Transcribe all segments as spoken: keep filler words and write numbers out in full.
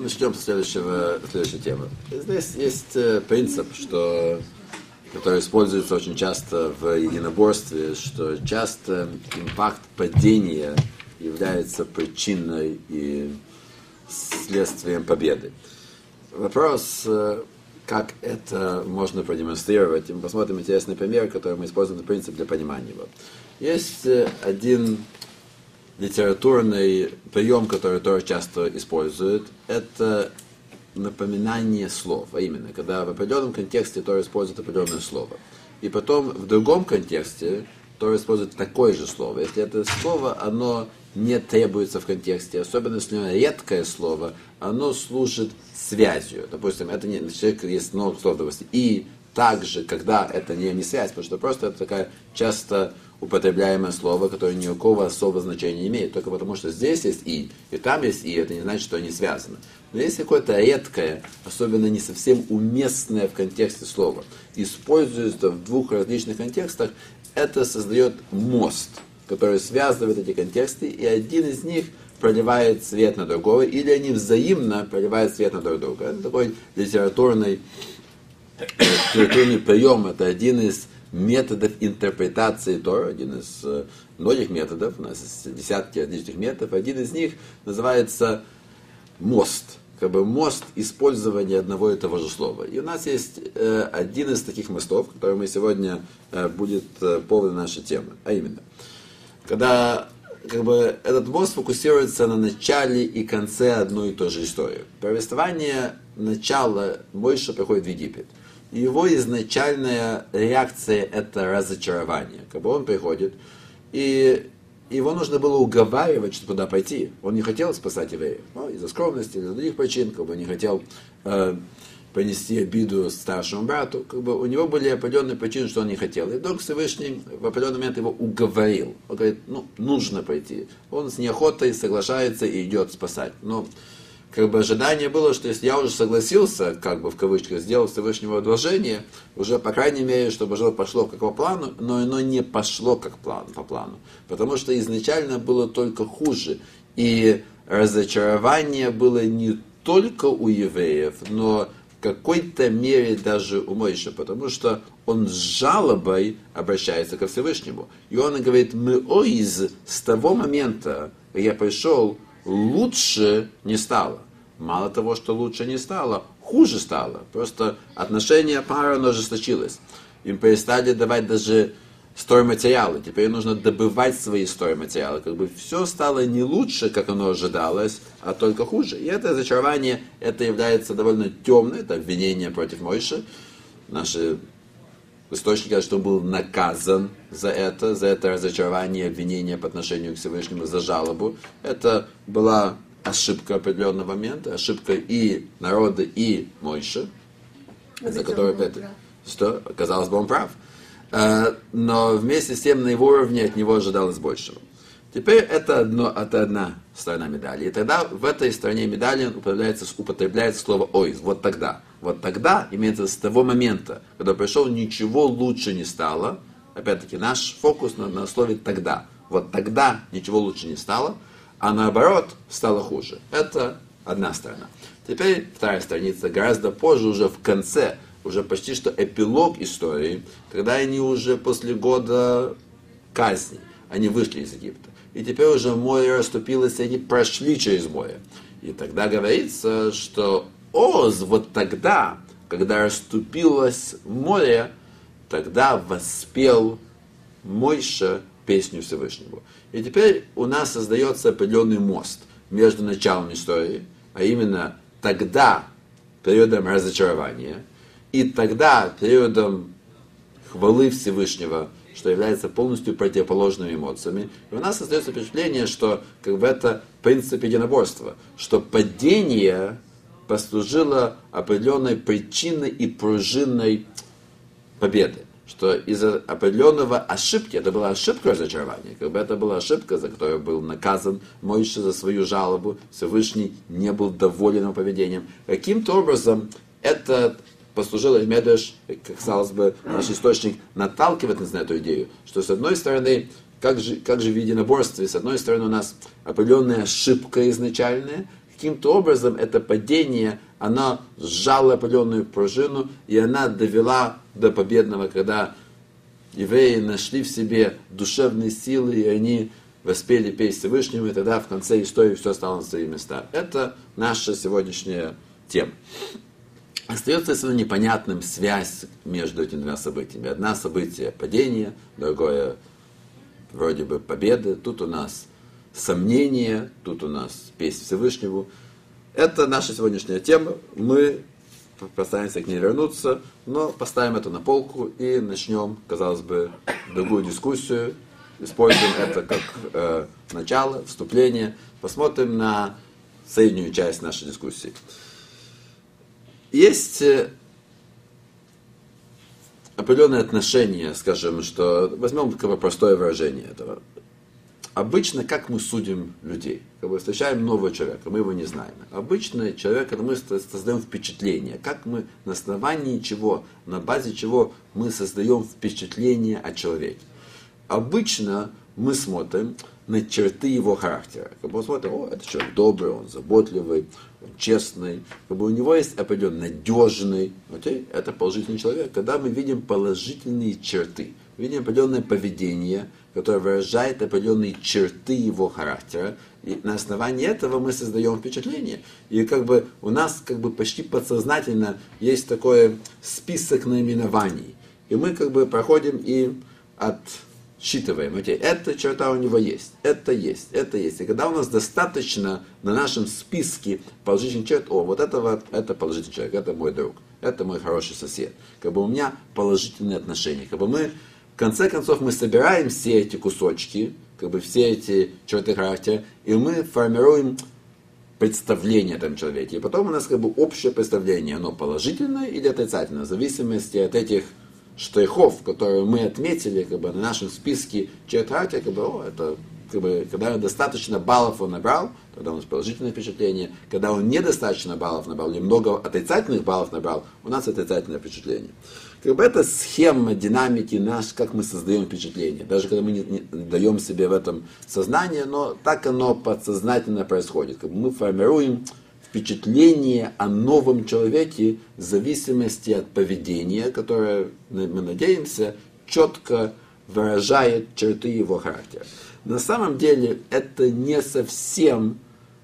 начнем с следующего, следующей темы. Здесь есть принцип, что, который используется очень часто в единоборстве, что часто импакт падения является причиной и следствием победы. Вопрос, как это можно продемонстрировать, и мы посмотрим интересный пример, который мы используем, на принцип для понимания его. Есть один литературный прием, который Тора часто использует, это напоминание слов, а именно, когда в определенном контексте Тора использует определенное слово, и потом в другом контексте Тора использует такое же слово. Если это слово, оно не требуется в контексте, особенно если оно редкое слово, оно служит связью. Допустим, это не человек, есть много слов, допустим, и также, когда это не, не связь, потому что просто это такая часто употребляемое слово, которое никакого особого значения не имеет, только потому что здесь есть «и», и там есть «и», это не значит, что они связаны. Но если какое-то редкое, особенно не совсем уместное в контексте слова, используется в двух различных контекстах, это создает мост, который связывает эти контексты, и один из них проливает свет на другого, или они взаимно проливают свет на друг друга. Это такой литературный, литературный прием, это один из методов интерпретации Торы, один из э, многих методов, у нас есть десятки различных методов, один из них называется мост, как бы мост использования одного и того же слова. И у нас есть э, один из таких мостов, который мы сегодня э, будет э, поводом нашей темы, а именно, когда как бы, этот мост фокусируется на начале и конце одной и той же истории. Повествование начала Мойше приходит в Египет. Его изначальная реакция – это разочарование. Как бы он приходит, и его нужно было уговаривать, чтобы туда пойти. Он не хотел спасать евреев, ну, из-за скромности, из-за других причин, как бы не хотел э, принести обиду старшему брату. Как бы у него были определенные причины, что он не хотел. И вдруг Всевышний в определенный момент его уговорил. Он говорит, ну, нужно пойти. Он с неохотой соглашается и идет спасать. Но как бы ожидание было, что если я уже согласился, как бы в кавычках, сделал Всевышнего одолжение, уже, по крайней мере, чтобы оно пошло как по плану, но оно не пошло как план, по плану. Потому что изначально было только хуже. И разочарование было не только у евреев, но в какой-то мере даже у Мойше, потому что он с жалобой обращается ко Всевышнему. И он говорит, мы оиз, с того момента, как я пришел, лучше не стало. Мало того, что лучше не стало, хуже стало. Просто отношение пары ожесточилось. Им перестали давать даже стройматериалы. Теперь нужно добывать свои стройматериалы. Как бы все стало не лучше, как оно ожидалось, а только хуже. И это разочарование, это является довольно темным, это обвинение против Мойше. Наши источники говорят, что он был наказан за это, за это разочарование, обвинение по отношению к Всевышнему, за жалобу. Это была ошибка определенного момента, ошибка и народа, и Мойше, за которую это, что, казалось бы, он прав. Но вместе с тем на его уровне от него ожидалось большего. Теперь это, одно, это одна сторона медали. И тогда в этой стороне медали употребляется, употребляется слово «ойз». Вот тогда. Вот тогда, имеется с того момента, когда пришел, ничего лучше не стало. Опять-таки, наш фокус на, на слове «тогда». Вот тогда ничего лучше не стало, а наоборот, стало хуже. Это одна сторона. Теперь вторая страница, гораздо позже, уже в конце, уже почти что эпилог истории, когда они уже после года казни, они вышли из Египта. И теперь уже море расступилось, и они прошли через море. И тогда говорится, что Оз, вот тогда, когда расступилось море, тогда воспел Мойше песню Всевышнего. И теперь у нас создается определенный мост между началом истории, а именно тогда периодом разочарования, и тогда периодом хвалы Всевышнего, что является полностью противоположными эмоциями. И у нас остается впечатление, что как бы это принцип единоборства, что падение послужило определенной причиной и пружиной победы. Что из-за определенного ошибки, это была ошибка разочарования, как бы это была ошибка, за которую был наказан Мойше за свою жалобу, Всевышний не был доволен его поведением. Каким-то образом это послужило Медреш, как казалось бы, наш источник наталкивает нас на эту идею, что с одной стороны, как же, как же в единоборстве, с одной стороны у нас определенная ошибка изначальная, каким-то образом это падение, оно сжало определенную пружину, и она довела до победного, когда евреи нашли в себе душевные силы, и они воспели песнь Всевышнему, и тогда в конце истории все стало на свои места. Это наша сегодняшняя тема. Остается совершенно непонятным связь между этими двумя событиями. Одно событие падение, другое вроде бы победы. Тут у нас сомнения, тут у нас песнь Всевышнему. Это наша сегодняшняя тема. Мы постараемся к ней вернуться, но поставим это на полку и начнем, казалось бы, другую дискуссию. Используем это как э, начало, вступление. Посмотрим на среднюю часть нашей дискуссии. Есть определенное отношение, скажем, что возьмем как бы простое выражение этого. Обычно, как мы судим людей? Как бы встречаем нового человека, мы его не знаем. Обычно человек, это мы создаем впечатление. Как мы, на основании чего, на базе чего мы создаем впечатление о человеке. Обычно мы смотрим на черты его характера. Как бы мы смотрим, о, это человек добрый, он заботливый, он честный. Как бы у него есть определенный надежный. Окей? Это положительный человек. Когда мы видим положительные черты, видим определенное поведение, которое выражает определенные черты его характера, и на основании этого мы создаем впечатление. И как бы у нас как бы почти подсознательно есть такой список наименований. И мы как бы проходим и отсчитываем. Окей, эта черта у него есть, это есть, это есть. И когда у нас достаточно на нашем списке положительных черт, о, вот этого, это положительный человек, это мой друг, это мой хороший сосед. Как бы у меня положительные отношения. Как бы мы В конце концов, мы собираем все эти кусочки, как бы все эти черты характера, и мы формируем представление о этом человеке. И потом у нас как бы общее представление, оно положительное или отрицательное, в зависимости от этих штрихов, которые мы отметили как бы, на нашем списке черт характера, как бы, о, это, как бы, когда достаточно баллов он набрал, тогда у нас положительное впечатление. Когда он недостаточно баллов набрал, или много отрицательных баллов набрал, у нас отрицательное впечатление. Как бы это схема динамики наш, как мы создаем впечатление. Даже когда мы не, не даем себе в этом сознание, но так оно подсознательно происходит. Как бы мы формируем впечатление о новом человеке в зависимости от поведения, которое, мы надеемся, четко выражает черты его характера. На самом деле это не совсем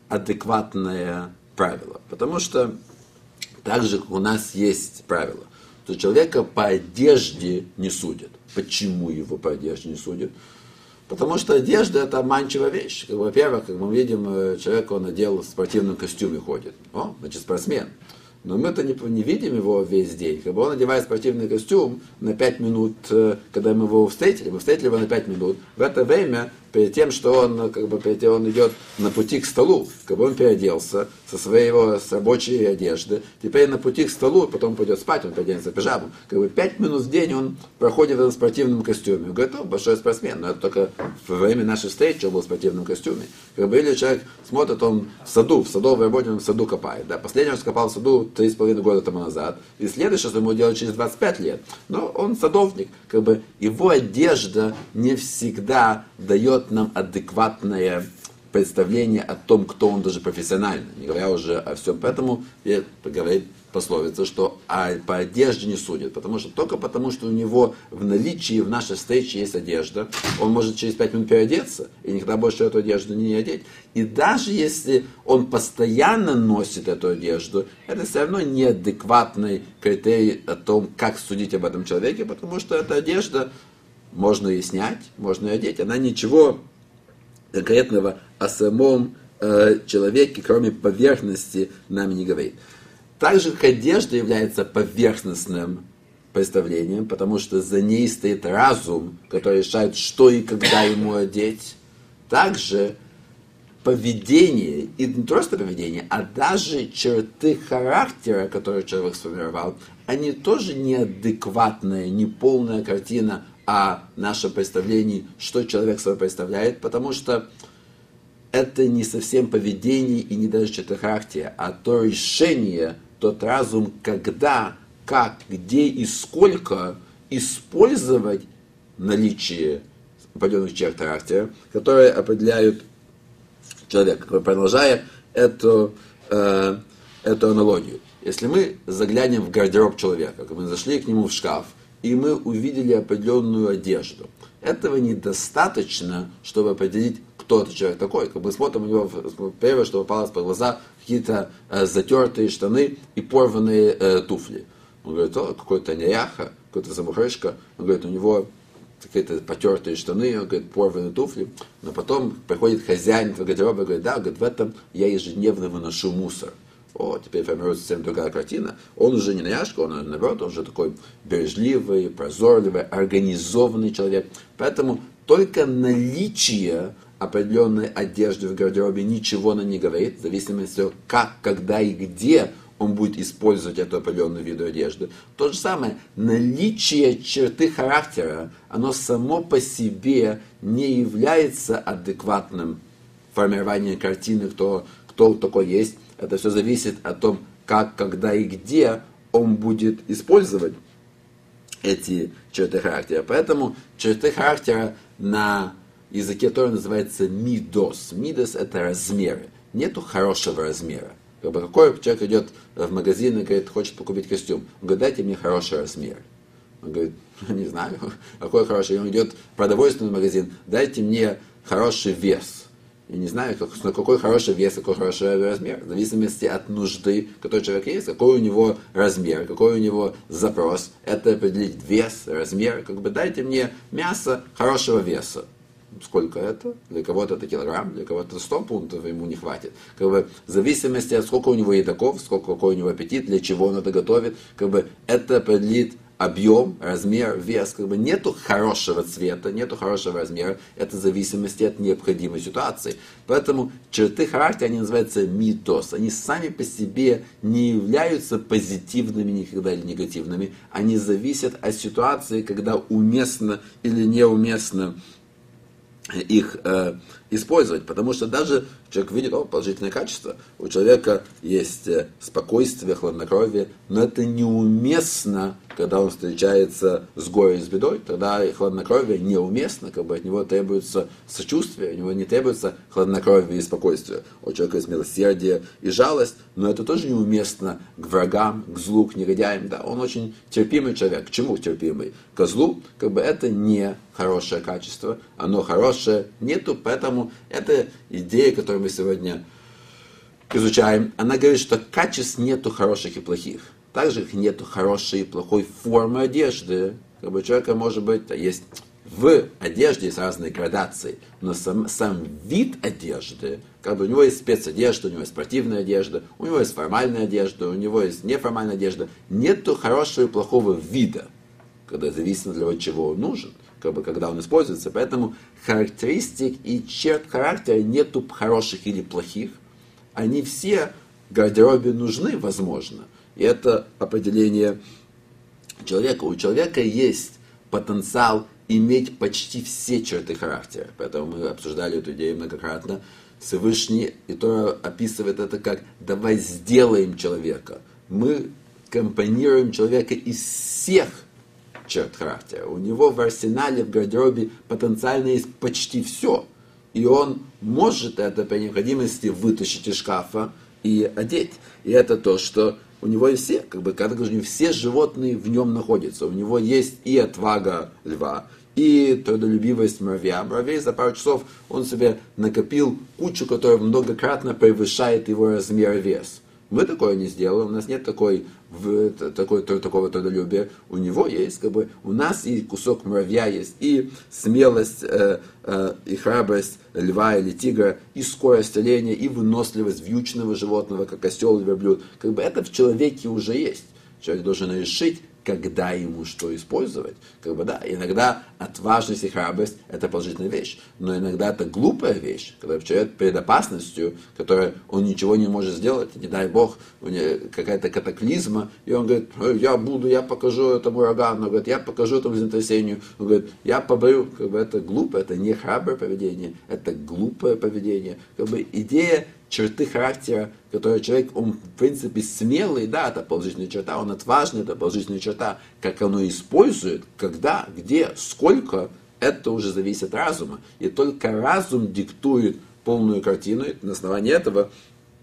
адекватное правило, потому что так же, как у нас есть правило, что человека по одежде не судят. Почему его по одежде не судят? Потому что одежда – это обманчивая вещь. Во-первых, как мы видим, человек, он надел в спортивном костюме ходит. О, значит, спортсмен. Но мы-то не, не видим его весь день. Как бы он надевает спортивный костюм на пять минут, когда мы его встретили. Мы встретили его на пять минут. В это время, перед тем, что он, как бы, перед тем, он идет на пути к столу, как бы он переоделся со своей его, с рабочей одежды. Теперь на пути к столу, потом пойдет спать, он переоденется в пижаму. Как бы пять минут в день он проходит в этом спортивном костюме. Он говорит, о, большой спортсмен. Но это только во время нашей встречи он был в спортивном костюме. Как бы, или человек смотрит, он в саду, в садовой работе он в саду копает. Да? Последний раз копал в саду три с половиной года тому назад. И следующее, что ему делать через двадцать пять лет. Но он садовник. Как бы его одежда не всегда дает нам адекватное представление о том, кто он даже профессионально, не говоря уже о всем. Поэтому говорит пословица, что а по одежде не судят, потому что только потому, что у него в наличии в нашей встрече есть одежда, он может через пять минут переодеться и никогда больше эту одежду не одеть. И даже если он постоянно носит эту одежду, это все равно неадекватный критерий о том, как судить об этом человеке, потому что эта одежда можно и снять, можно и одеть. Она ничего конкретного о самом э, человеке, кроме поверхности, нам не говорит. Так же, как одежда является поверхностным представлением, потому что за ней стоит разум, который решает, что и когда ему одеть, также поведение, и не просто поведение, а даже черты характера, которые человек сформировал, они тоже неадекватная, неполная картина о нашем представлении, что человек собой представляет, потому что это не совсем поведение и не даже черты характера, а то решение, тот разум, когда, как, где и сколько использовать наличие определенных черт характера, которые определяют человека. Продолжая эту э, эту аналогию. Если мы заглянем в гардероб человека, мы зашли к нему в шкаф, и мы увидели определенную одежду, этого недостаточно, чтобы определить, кто этот человек такой. Как бы смотрим у него, первое, что попалось под глаза, какие-то э, затертые штаны и порванные э, туфли. Он говорит, о, какой-то неряха, какой-то замухрышка. Он говорит, у него какие-то потертые штаны, он говорит, порванные туфли. Но потом приходит хозяин в гардероба и говорит, да, говорит, в этом я ежедневно выношу мусор. О, теперь формируется совсем другая картина. Он уже не неряшка, он, наоборот, он уже такой бережливый, прозорливый, организованный человек. Поэтому только наличие определенной одежды в гардеробе ничего нам не говорит, в зависимости от как, когда и где он будет использовать эту определенную виду одежды. То же самое, наличие черты характера, оно само по себе не является адекватным формированием картины, кто, кто такой есть. Это все зависит от том, как, когда и где он будет использовать эти черты характера. Поэтому черты характера на языке Торы называется мидос. Мидос – это размеры. Нету хорошего размера. Как бы какой человек идет в магазин и говорит, хочет покупить костюм. Он говорит, дайте мне хороший размер. Он говорит, не знаю, какой хороший. Он идет в продовольственный магазин, дайте мне хороший вес. Я не знаю, какой хороший вес, какой хороший размер. В зависимости от нужды, который человек есть, какой у него размер, какой у него запрос. Это определить вес, размер. Как бы дайте мне мясо хорошего веса. Сколько это? Для кого-то это килограмм, для кого-то сто пунктов ему не хватит. Как бы, в зависимости от сколько у него едоков, сколько какой у него аппетит, для чего он это готовит, как бы, это определит объем, размер, вес. Как бы, нету хорошего цвета, нету хорошего размера. Это в зависимости от необходимой ситуации. Поэтому черты характера, они называются митос. Они сами по себе не являются позитивными никогда или негативными. Они зависят от ситуации, когда уместно или неуместно их э, использовать, потому что даже человек видит, о, положительное качество, у человека есть э, спокойствие, хладнокровие, но это неуместно, когда он встречается с горем, с бедой, тогда хладнокровие неуместно, как бы от него требуется сочувствие, у него не требуется хладнокровие и спокойствие. У человека есть милосердие и жалость, но это тоже неуместно к врагам, к злу, к негодяям, да, он очень терпимый человек. К чему терпимый? К злу, как бы это не хорошее качество, оно хорошее нету, поэтому эта идея, которую мы сегодня изучаем, она говорит, что качеств нету хороших и плохих. Также нету хорошей и плохой формы одежды. Как бы у человека может быть, есть в одежде есть разные градации, но сам, сам вид одежды, как бы у него есть спецодежда, у него есть спортивная одежда, у него есть формальная одежда, у него есть неформальная одежда. Нету хорошего и плохого вида, когда зависит для чего он нужен, как бы, когда он используется. Поэтому характеристик и черт характера нету хороших или плохих. Они все в гардеробе нужны, возможно. И это определение человека. У человека есть потенциал иметь почти все черты характера. Поэтому мы обсуждали эту идею многократно. Всевышний, и Тора описывает это как «давай сделаем человека». Мы компонируем человека из всех черт характера. У него в арсенале, в гардеробе потенциально есть почти все. И он может это при необходимости вытащить из шкафа и одеть. И это то, что у него есть все, как бы, как говорю, все животные в нем находятся. У него есть и отвага льва, и трудолюбивость муравья. Муравей за пару часов он себе накопил кучу, которая многократно превышает его размер и вес. Мы такое не сделаем, у нас нет такой, в, такой, такого трудолюбия. У него есть, как бы, у нас и кусок муравья есть, и смелость, э, э, и храбрость льва или тигра, и скорость оленя, и выносливость вьючного животного, как осел или верблюд. Как бы это в человеке уже есть. Человек должен решить, когда ему что использовать. Как бы, да, иногда отважность и храбрость – это положительная вещь, но иногда это глупая вещь, когда человек перед опасностью, которой он ничего не может сделать, не дай бог, у него какая-то катаклизма, и он говорит, я буду, я покажу этому урагану, он говорит, я покажу этому землетрясению, он говорит, я поборю. Как бы это глупо, это не храброе поведение, это глупое поведение. Как бы идея черты характера, которые человек, он в принципе смелый, да, это положительная черта, он отважный, это положительная черта. Как оно использует, когда, где, сколько, это уже зависит от разума. И только разум диктует полную картину, и на основании этого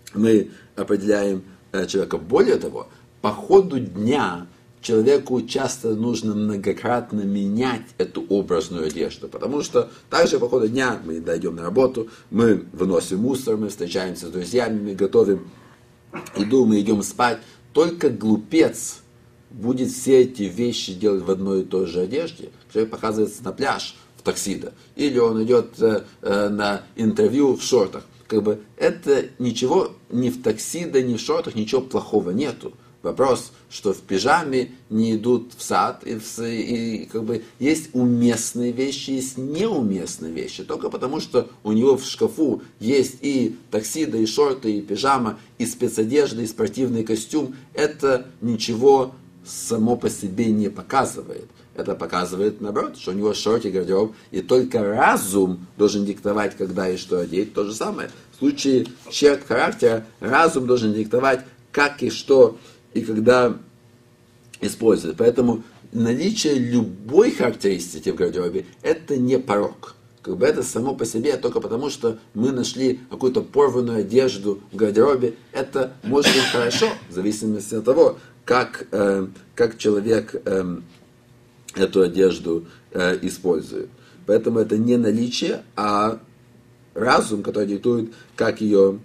мы определяем человека. Более того, по ходу дня человеку часто нужно многократно менять эту образную одежду, потому что также по ходу дня мы дойдем на работу, мы выносим мусор, мы встречаемся с друзьями, мы готовим еду, мы идем спать. Только глупец будет все эти вещи делать в одной и той же одежде. Человек показывается на пляж в таксидо, или он идет э, э, на интервью в шортах. Как бы это ничего, ни в таксидо, ни в шортах ничего плохого нету. Вопрос, что в пижаме не идут в сад, и, в, и как бы есть уместные вещи, есть неуместные вещи. Только потому, что у него в шкафу есть и таксида, и шорты, и пижама, и спецодежда, и спортивный костюм. Это ничего само по себе не показывает. Это показывает, наоборот, что у него широкий гардероб, и только разум должен диктовать, когда и что одеть. То же самое. В случае черт характера разум должен диктовать, как и что и когда использовать. Поэтому наличие любой характеристики в гардеробе – это не порок. Как бы это само по себе, только потому что мы нашли какую-то порванную одежду в гардеробе, это может быть хорошо, в зависимости от того, как, э, как человек э, эту одежду э, использует. Поэтому это не наличие, а разум, который диктует, как ее,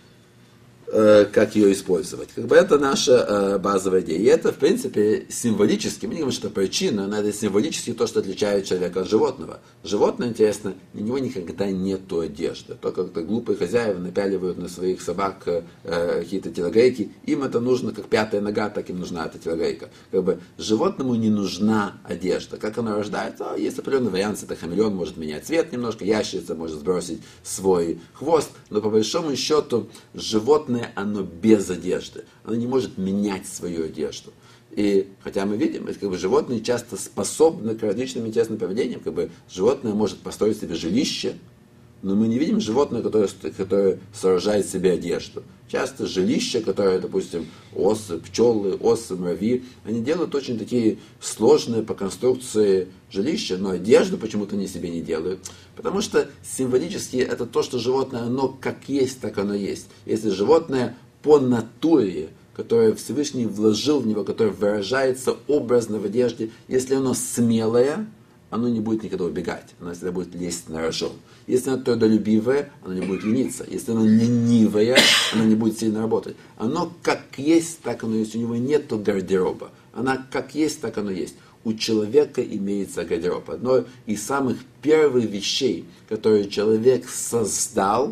э, как ее использовать. Как бы это наша э, базовая идея. И это, в принципе, символически, мы не говорим, что это причина, но это символически то, что отличает человека от животного. Животное, интересно, у него никогда нету одежды. Только как-то глупые хозяева напяливают на своих собак э, какие-то телогрейки. Им это нужно, как пятая нога, так им нужна эта телогрейка. Как бы животному не нужна одежда. Как оно рождается? Есть определенный вариант, это хамелеон может менять цвет немножко, ящерица может сбросить свой хвост, но по большому счету животное, оно без одежды. Оно не может менять свою одежду. И хотя мы видим, как бы, животные часто способны к различным интересным поведениям, как бы животное может построить себе жилище, но мы не видим животное, которое, которое сооружает себе одежду. Часто жилища, которые, допустим, осы, пчелы, осы, муравьи, они делают очень такие сложные по конструкции жилища, но одежду почему-то они себе не делают. Потому что символически это то, что животное, оно как есть, так оно есть. Если животное по натуре, которое Всевышний вложил в него, которое выражается образно в одежде, если оно смелое, оно не будет никогда убегать, оно всегда будет лезть на рожон. Если оно трудолюбивое, оно не будет лениться. Если оно ленивое, оно не будет сильно работать. Оно как есть, так оно есть. У него нет гардероба. Оно как есть, так оно есть. У человека имеется гардероб. Одно из самых первых вещей, которые человек создал,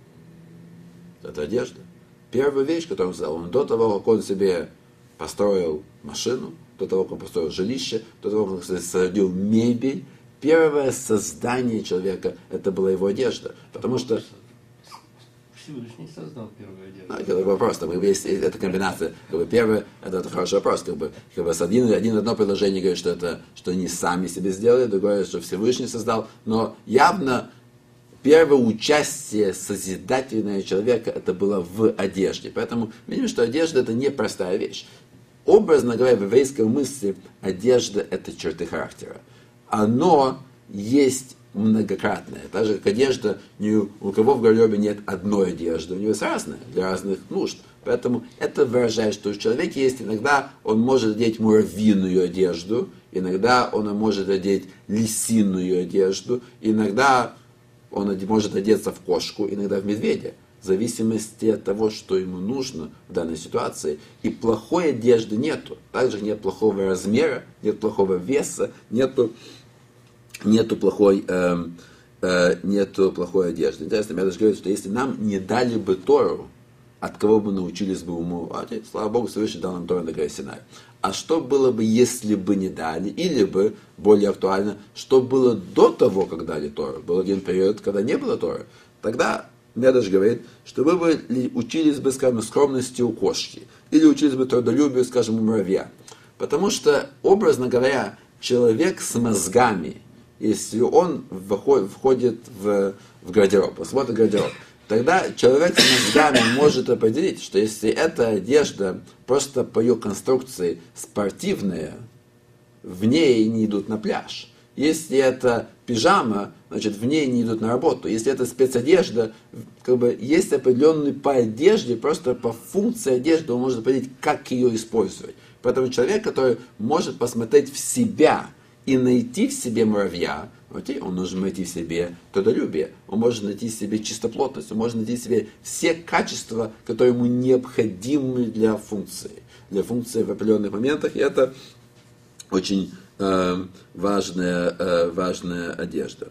это одежда. Первая вещь, которую он создал, он до того, как он себе построил машину, до того, как он построил жилище, до того, как он создал мебель, первое создание человека, это была его одежда. Потому что... Всевышний создал первую одежду. Ну, это вопрос, там, есть эта комбинация. Как бы, первое, это, это хороший вопрос. Как бы, как бы, один, один, одно предложение говорит, что, это, что они сами себе сделали, другое, что Всевышний создал. Но явно первое участие созидательного человека, это было в одежде. Поэтому видим, что одежда это непростая вещь. Образно говоря, в еврейской мысли одежда это черты характера. Оно есть многократное. Так же, как одежда, ни у кого в гардеробе нет одной одежды, у него есть разная, для разных нужд. Поэтому это выражает, что у человека есть иногда, он может одеть муравьиную одежду, иногда он может одеть лисиную одежду, иногда он может одеться в кошку, иногда в медведя. В зависимости от того, что ему нужно в данной ситуации. И плохой одежды нету. Также нет плохого размера, нет плохого веса, нету, нету, плохой, э, э, нету плохой одежды. Интересно, я даже говорю, что если нам не дали бы Тору, от кого бы научились бы уму? А, слава Богу, Всевышний дал нам Тору на горе Синай. А что было бы, если бы не дали? Или бы, более актуально, что было до того, как дали Тору? Был один период, когда не было Торы. Тогда Медраш говорит, что вы бы учились бы, скажем, скромности у кошки, или учились бы трудолюбию, скажем, у муравья. Потому что, образно говоря, человек с мозгами, если он входит в, в гардероб, посмотрит гардероб, тогда человек с мозгами может определить, что если эта одежда просто по ее конструкции спортивная, в ней не идут на пляж. Если это пижама, значит, в ней не идут на работу. Если это спецодежда, как бы есть определенный по одежде, просто по функции одежды он может определить, как ее использовать. Поэтому человек, который может посмотреть в себя и найти в себе муравья, окей, он должен найти в себе трудолюбие, он может найти в себе чистоплотность, он может найти в себе все качества, которые ему необходимы для функции. Для функции в определенных моментах, и это очень э, важная, э, важная одежда.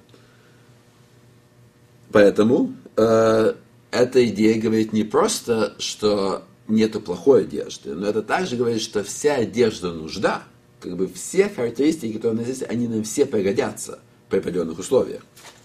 Поэтому э, эта идея говорит не просто, что нету плохой одежды, но это также говорит, что вся одежда нужна. Как бы все характеристики, которые у нас есть, они нам все пригодятся при определенных условиях.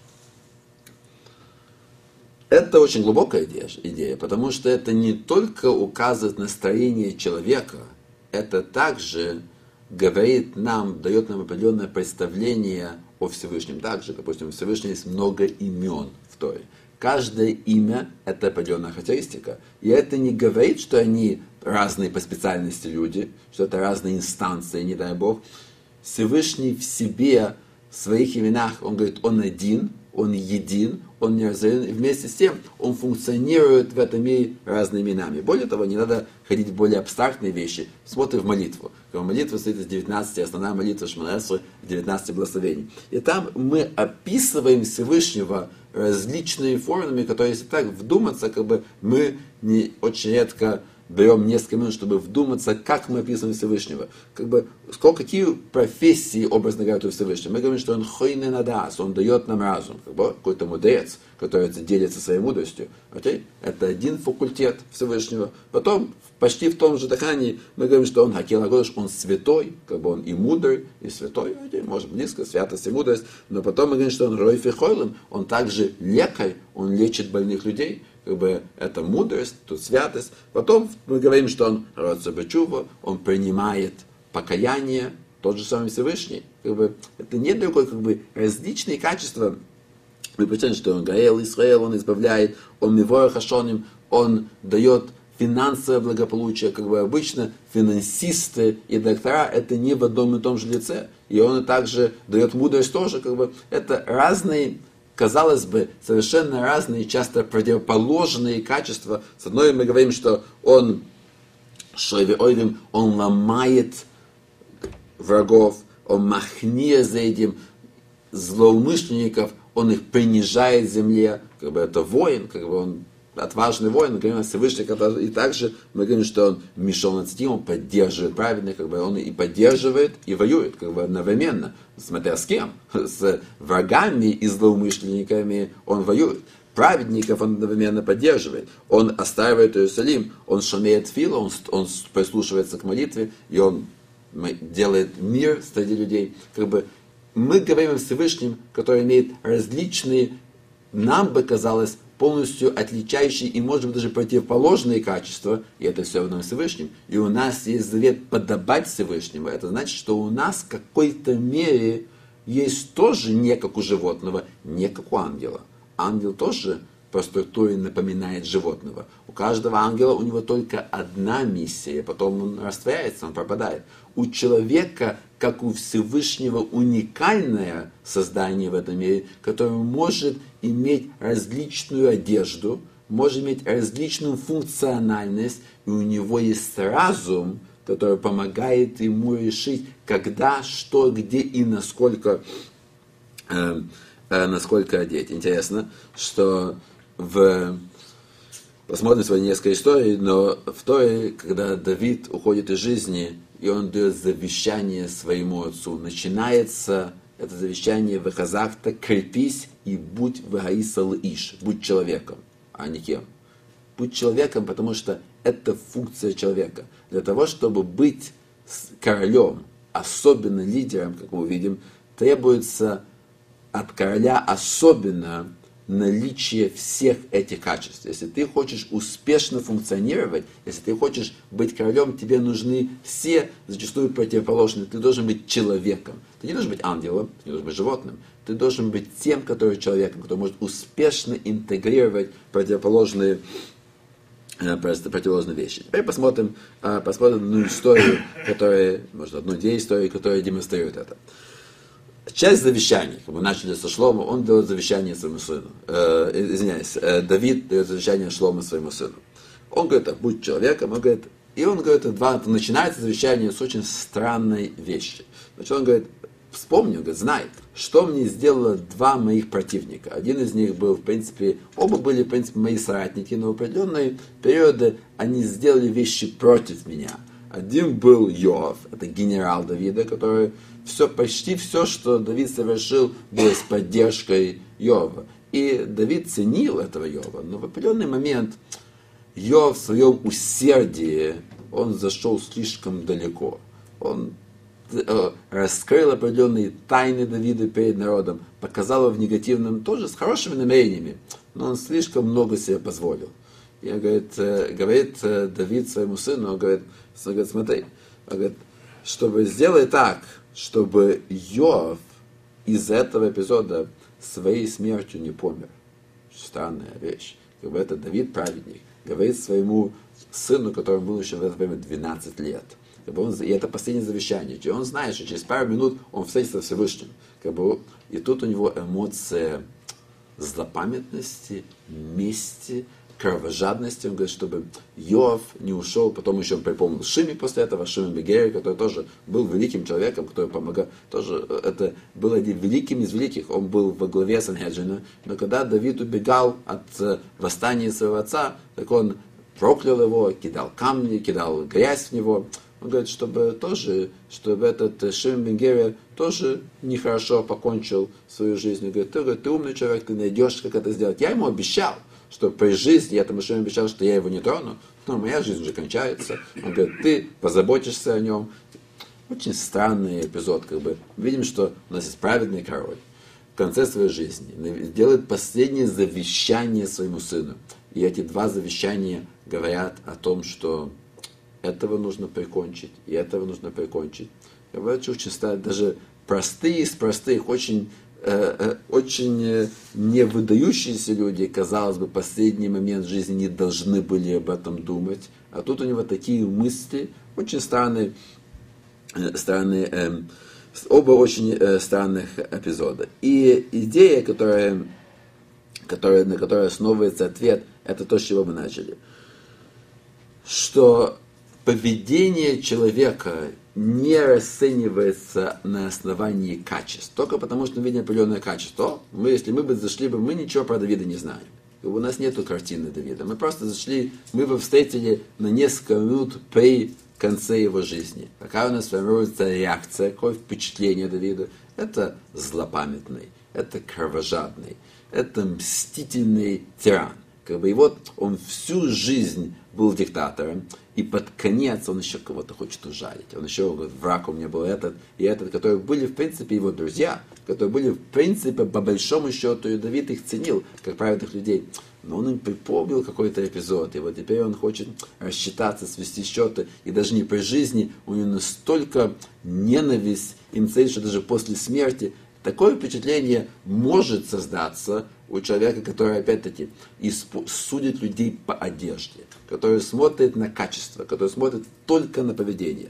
Это очень глубокая идея, идея, потому что это не только указывает настроение человека, это также говорит нам, дает нам определенное представление о Всевышнем. Также, допустим, у Всевышнего есть много имен в Торе. Каждое имя – это определенная характеристика. И это не говорит, что они разные по специальности люди, что это разные инстанции, не дай Бог. Всевышний в себе, в своих именах, он говорит, он один, он един, он неразделен, и вместе с тем он функционирует в этом мире разными именами. Более того, не надо ходить в более абстрактные вещи. Смотрим в молитву. Молитва состоит из девятнадцати, основная молитва Шмона Эсрей, девятнадцати благословений. И там мы описываем Всевышнего различными формами, которые, если так вдуматься, как бы мы не очень редко берем несколько минут, чтобы вдуматься, как мы описываем Всевышнего. Как бы, сколько, какие профессии, образно говоря, у Всевышнего. Мы говорим, что он хойный надас, он дает нам разум. Как бы, какой-то мудрец, который делится своей мудростью. Okay? Это один факультет Всевышнего. Потом, почти в том же дыхании, мы говорим, что он хакел агодыш, он святой, как бы он и мудрый, и святой, okay? Может близко, святость и мудрость. Но потом мы говорим, что он рой фихойлем, он также лекарь, он лечит больных людей. Как бы это мудрость, тут святость. Потом мы говорим, что он роцебечува, он принимает покаяние, тот же самый Всевышний. Как бы, это не такое, как бы, различные качества. Мы представляем, что он Гаэл Исраэл, он избавляет, он мивора хашоним, он дает финансовое благополучие. Как бы обычно финансисты и доктора это не в одном и том же лице. И он также дает мудрость тоже. Как бы, это разные, казалось бы, совершенно разные, часто противоположные качества. С одной мы говорим, что он шойвеойдем, он ломает врагов, он махния за этим злоумышленников, он их принижает в земле, как бы это воин, как бы он отважный воин, мы говорим о Всевышнем, и также мы говорим, что он мешал над стим, он поддерживает праведных, как бы он и поддерживает, и воюет, как бы одновременно, смотря с кем, с врагами и злоумышленниками он воюет. Праведников он одновременно поддерживает, он оставляет Иерусалим, он шумеет фила, он, он прислушивается к молитве, и он делает мир среди людей. Как бы мы говорим о Всевышнем, который имеет различные, нам бы казалось, полностью отличающие и, может быть, даже противоположные качества, и это все в одном Всевышнем. И у нас есть завет подобать Всевышнему. Это значит, что у нас в какой-то мере есть тоже не как у животного, не как у ангела. Ангел тоже по структуре напоминает животного. У каждого ангела у него только одна миссия, потом он растворяется, он пропадает. У человека, как у Всевышнего, уникальное создание в этом мире, которое может иметь различную одежду, может иметь различную функциональность, и у него есть разум, который помогает ему решить, когда, что, где и насколько, э, э, насколько одеть. Интересно, что в... Посмотрим сегодня несколько историй, но в той, когда Давид уходит из жизни, и он дает завещание своему отцу, начинается это завещание в Хазахта: крепись и будь вагаисал иш, будь человеком, а не кем. Будь человеком, потому что это функция человека. Для того, чтобы быть королем, особенно лидером, как мы увидим, требуется от короля особенно наличие всех этих качеств. Если ты хочешь успешно функционировать, если ты хочешь быть королем, тебе нужны все, зачастую противоположные. Ты должен быть человеком. Ты не должен быть ангелом, ты не должен быть животным. Ты должен быть тем, который человеком, который может успешно интегрировать противоположные, противоположные вещи. Теперь посмотрим, посмотрим одну историю, которая, может, одну-две истории, которые демонстрируют это. часть завещаний, как мы начали со Шлома, он дает завещание своему сыну. Э, извиняюсь, э, Давид дает завещание Шлома своему сыну. Он говорит, так, будь человеком, он говорит, и он говорит, два, начинается завещание с очень странной вещи. Значит, он говорит, вспомни, он говорит, знай, что мне сделало два моих противника. Один из них был, в принципе, оба были, в принципе, мои соратники, но в определенные периоды они сделали вещи против меня. Один был Йоав, это генерал Давида, который все, почти все, что Давид совершил, было с поддержкой Йоава. И Давид ценил этого Йоава, но в определенный момент Йоав в своем усердии, он зашел слишком далеко. Он э, раскрыл определенные тайны Давида перед народом, показал его в негативном, тоже с хорошими намерениями, но он слишком много себе позволил. И он говорит, э, говорит э, Давид своему сыну, он говорит, он говорит, смотри, он говорит, чтобы сделать так, чтобы Йоав из этого эпизода своей смертью не помер. Странная вещь. Как бы это Давид праведник говорит своему сыну, которому было еще в это время двенадцать лет. Как бы он, и это последнее завещание. И он знает, что через пару минут он встретится со Всевышним. Как бы, и тут у него эмоция злопамятности, мести, кровожадности. Он говорит, чтобы Йоав не ушел. Потом еще он припомнил Шими после этого, Шими Бегери, который тоже был великим человеком, который помогал. Тоже это был один великим из великих. Он был во главе Сангедрина. Но когда Давид убегал от восстания своего отца, так он проклял его, кидал камни, кидал грязь в него. Он говорит, чтобы тоже, чтобы этот Шими Бегери тоже нехорошо покончил свою жизнь. Он говорит, ты, говорит, ты умный человек, ты найдешь, как это сделать. Я ему обещал, что при жизни, я этому Шимону обещал, что я его не трону, но моя жизнь уже кончается. Он говорит, ты позаботишься о нем. Очень странный эпизод, как бы. Видим, что у нас есть праведный король в конце своей жизни делает последнее завещание своему сыну. И эти два завещания говорят о том, что этого нужно прикончить, и этого нужно прикончить. Говорят, очень странно, даже простые из простых, очень очень не выдающиеся люди, казалось бы, в последний момент жизни не должны были об этом думать. А тут у него такие мысли, очень странные, странные э, оба очень э, странных эпизода. И идея, которая, которая, на которой основывается ответ, это то, с чего мы начали. Что поведение человека не расценивается на основании качеств. Только потому, что мы видим определенное качество. Мы, если мы бы зашли бы, мы ничего про Давида не знаем. У нас нету картины Давида. Мы просто зашли, мы его встретили на несколько минут при конце его жизни. Какая у нас формируется реакция, какое впечатление Давида? Это злопамятный, это кровожадный, это мстительный тиран. Как бы, и вот он всю жизнь был диктатором, и под конец он еще кого-то хочет ужалить. Он еще говорит, враг у меня был этот и этот, которые были, в принципе, его друзья, которые были, в принципе, по большому счету, и Давид их ценил, как праведных людей. Но он им припомнил какой-то эпизод, и вот теперь он хочет рассчитаться, свести счеты, и даже не при жизни у него настолько ненависть им царит, что даже после смерти такое впечатление может создаться у человека, который, опять-таки, судит людей по одежде, который смотрит на качество, который смотрит только на поведение.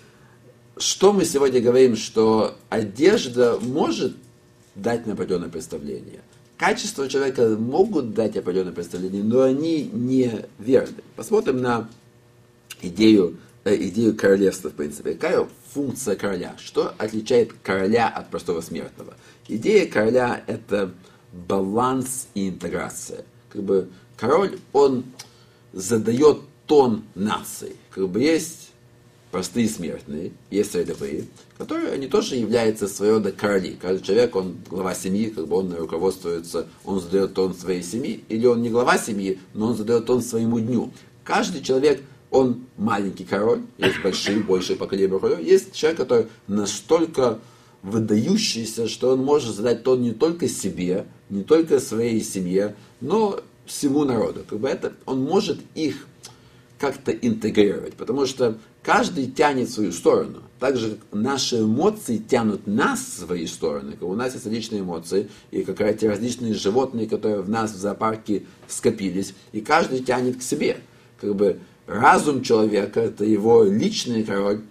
Что мы сегодня говорим, что одежда может дать нам определенное представление. Качества человека могут дать определенное представление, но они не верны. Посмотрим на идею, э, идею королевства, в принципе. Какая функция короля? Что отличает короля от простого смертного? Идея короля – это баланс и интеграция. Как бы король, он задает тон нации. Как бы есть простые смертные, есть рядовые, которые они тоже являются своего рода короли. Каждый человек, он глава семьи, как бы он руководствуется, он задает тон своей семьи, или он не глава семьи, но он задает тон своему дню. Каждый человек, он маленький король, есть большие, большие по калибру король, есть человек, который настолько выдающийся, что он может задать тон не только себе, не только своей семье, но всему народу. Как бы это, он может их как-то интегрировать, потому что каждый тянет в свою сторону. Также наши эмоции тянут нас в свои стороны. У нас есть различные эмоции, и как эти различные животные, которые в нас в зоопарке скопились, и каждый тянет к себе. Как бы разум человека, это его личный король,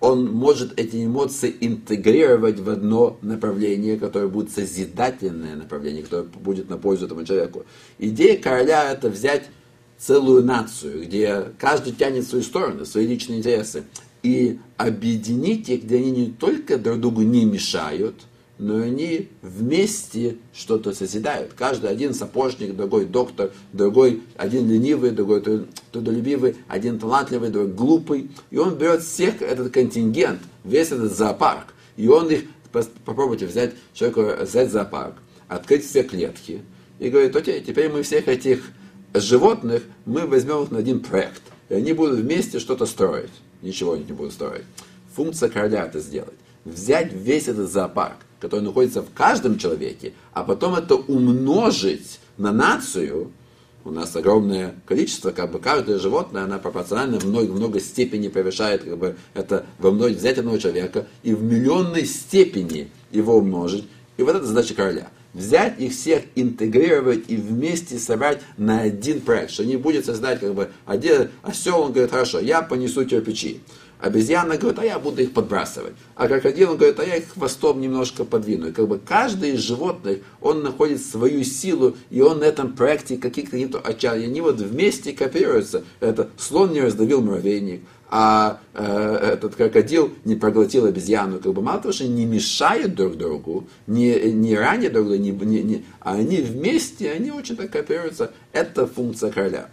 он может эти эмоции интегрировать в одно направление, которое будет созидательное направление, которое будет на пользу этому человеку. Идея короля – это взять целую нацию, где каждый тянет в свою сторону, свои личные интересы, и объединить их, где они не только друг другу не мешают, но они вместе что-то созидают. Каждый один сапожник, другой доктор, другой один ленивый, другой трудолюбивый, один талантливый, другой глупый. И он берет всех этот контингент, весь этот зоопарк, и он их, попробуйте взять человеку, взять зоопарк, открыть все клетки, и говорит: окей, теперь мы всех этих животных, мы возьмем их на один проект, и они будут вместе что-то строить. Ничего они не будут строить. Функция короля это сделать. Взять весь этот зоопарк, который находится в каждом человеке, а потом это умножить на нацию. У нас огромное количество, как бы каждое животное, оно пропорционально в много, в много степени превышает, как бы, это во много взять одного человека и в миллионной степени его умножить. И вот это задача короля. Взять их всех, интегрировать и вместе собрать на один проект. Что не будет создать, как бы, один осел, он говорит: хорошо, я понесу кирпичи. Обезьяна говорит: а я буду их подбрасывать. А крокодил, он говорит: а я их хвостом немножко подвину. И как бы каждый из животных, он находит свою силу, и он на этом проекте каких-то каких-то отчаяний. Они вот вместе кооперируются. Это слон не раздавил муравейник, а э, этот крокодил не проглотил обезьяну. Как бы мало того, что они не мешают друг другу, не, не ранят друг друга, не, не, не, а они вместе, они очень так кооперируются. Это функция короля.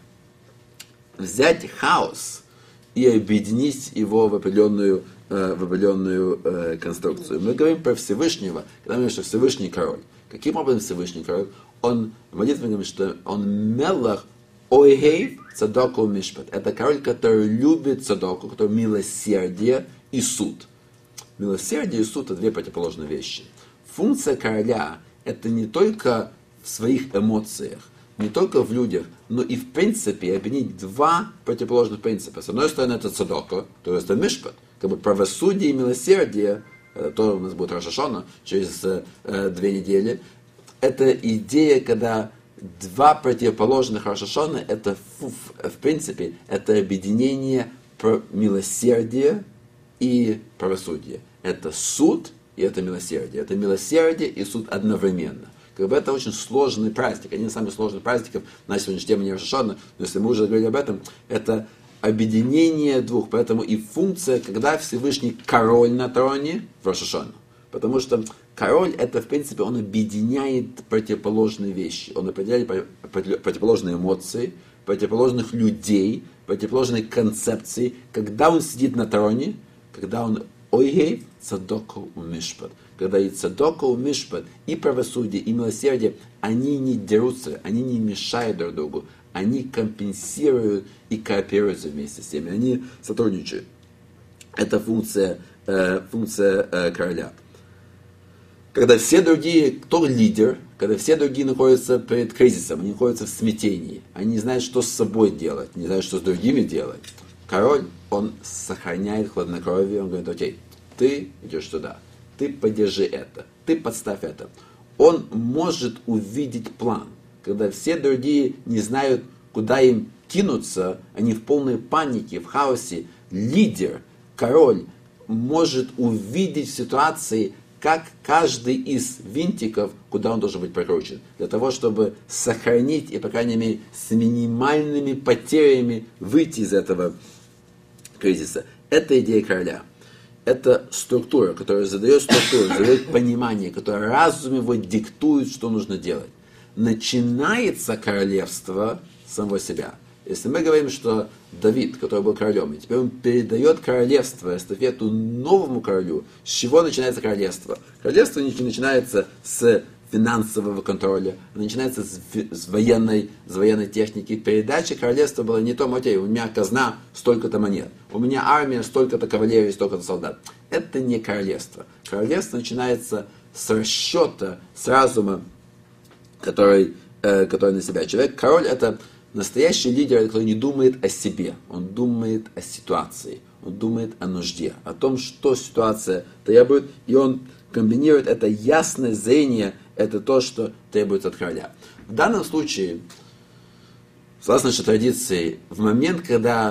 Взять хаос и объединить его в определенную, э, в определенную э, конструкцию. Мы говорим про Всевышнего, когда мы говорим, что Всевышний король. Каким образом Всевышний король? Он, в молитве говорим, что он мелах ойгейв цадоку мишпат. Это король, который любит цадоку, который милосердие и суд. Милосердие и суд – это две противоположные вещи. Функция короля – это не только в своих эмоциях, не только в людях, но и в принципе объединить два противоположных принципа. С одной стороны, это цадока, то есть это мишпат, как бы правосудие и милосердие, то у нас будет Рош ха-Шана через э, две недели. Это идея, когда два противоположных Рош ха-Шана, это в, в принципе, это объединение милосердия и правосудия. Это суд и это милосердие. Это милосердие и суд одновременно. Как бы это очень сложный праздник. Один из самых сложных праздников на сегодняшний день Рош ха-Шана, но если мы уже говорили об этом, это объединение двух. Поэтому и функция, когда Всевышний король на троне в Рош ха-Шана. Потому что король, это в принципе, он объединяет противоположные вещи. Он определяет противоположные эмоции, противоположных людей, противоположные концепции. Когда он сидит на троне, когда он ойгей цадоку мишпат. Когда и цадоку мишпат, и правосудие, и милосердие, они не дерутся, они не мешают друг другу. Они компенсируют и кооперируются вместе с ними. Они сотрудничают. Это функция, э, функция э, короля. Когда все другие, кто лидер, когда все другие находятся перед кризисом, они находятся в смятении, они не знают, что с собой делать, не знают, что с другими делать. Король, он сохраняет хладнокровие, он говорит: окей, ты идешь туда, ты поддержи это, ты подставь это. Он может увидеть план. Когда все другие не знают, куда им кинуться, они в полной панике, в хаосе, лидер, король, может увидеть ситуации, как каждый из винтиков, куда он должен быть прикручен, для того, чтобы сохранить и, по крайней мере, с минимальными потерями выйти из этого кризиса. Это идея короля. Это структура, которая задает структуру, задает понимание, которая разум его диктует, что нужно делать. Начинается королевство самого себя. Если мы говорим, что Давид, который был королем, и теперь он передает королевство, эстафету новому королю, с чего начинается королевство? Королевство не начинается с финансового контроля, оно начинается с, с, военной, с военной техники. Передача королевства была не то: окей, у меня казна столько-то монет, у меня армия столько-то кавалерий, столько-то солдат. Это не королевство. Королевство начинается с расчета, с разума, который, э, который на себя. Человек, король, это настоящий лидер, который не думает о себе, он думает о ситуации, он думает о нужде, о том, что ситуация требует, и он комбинирует это ясное зрение, это то, что требуется от короля. В данном случае, согласно нашей традиции, в момент, когда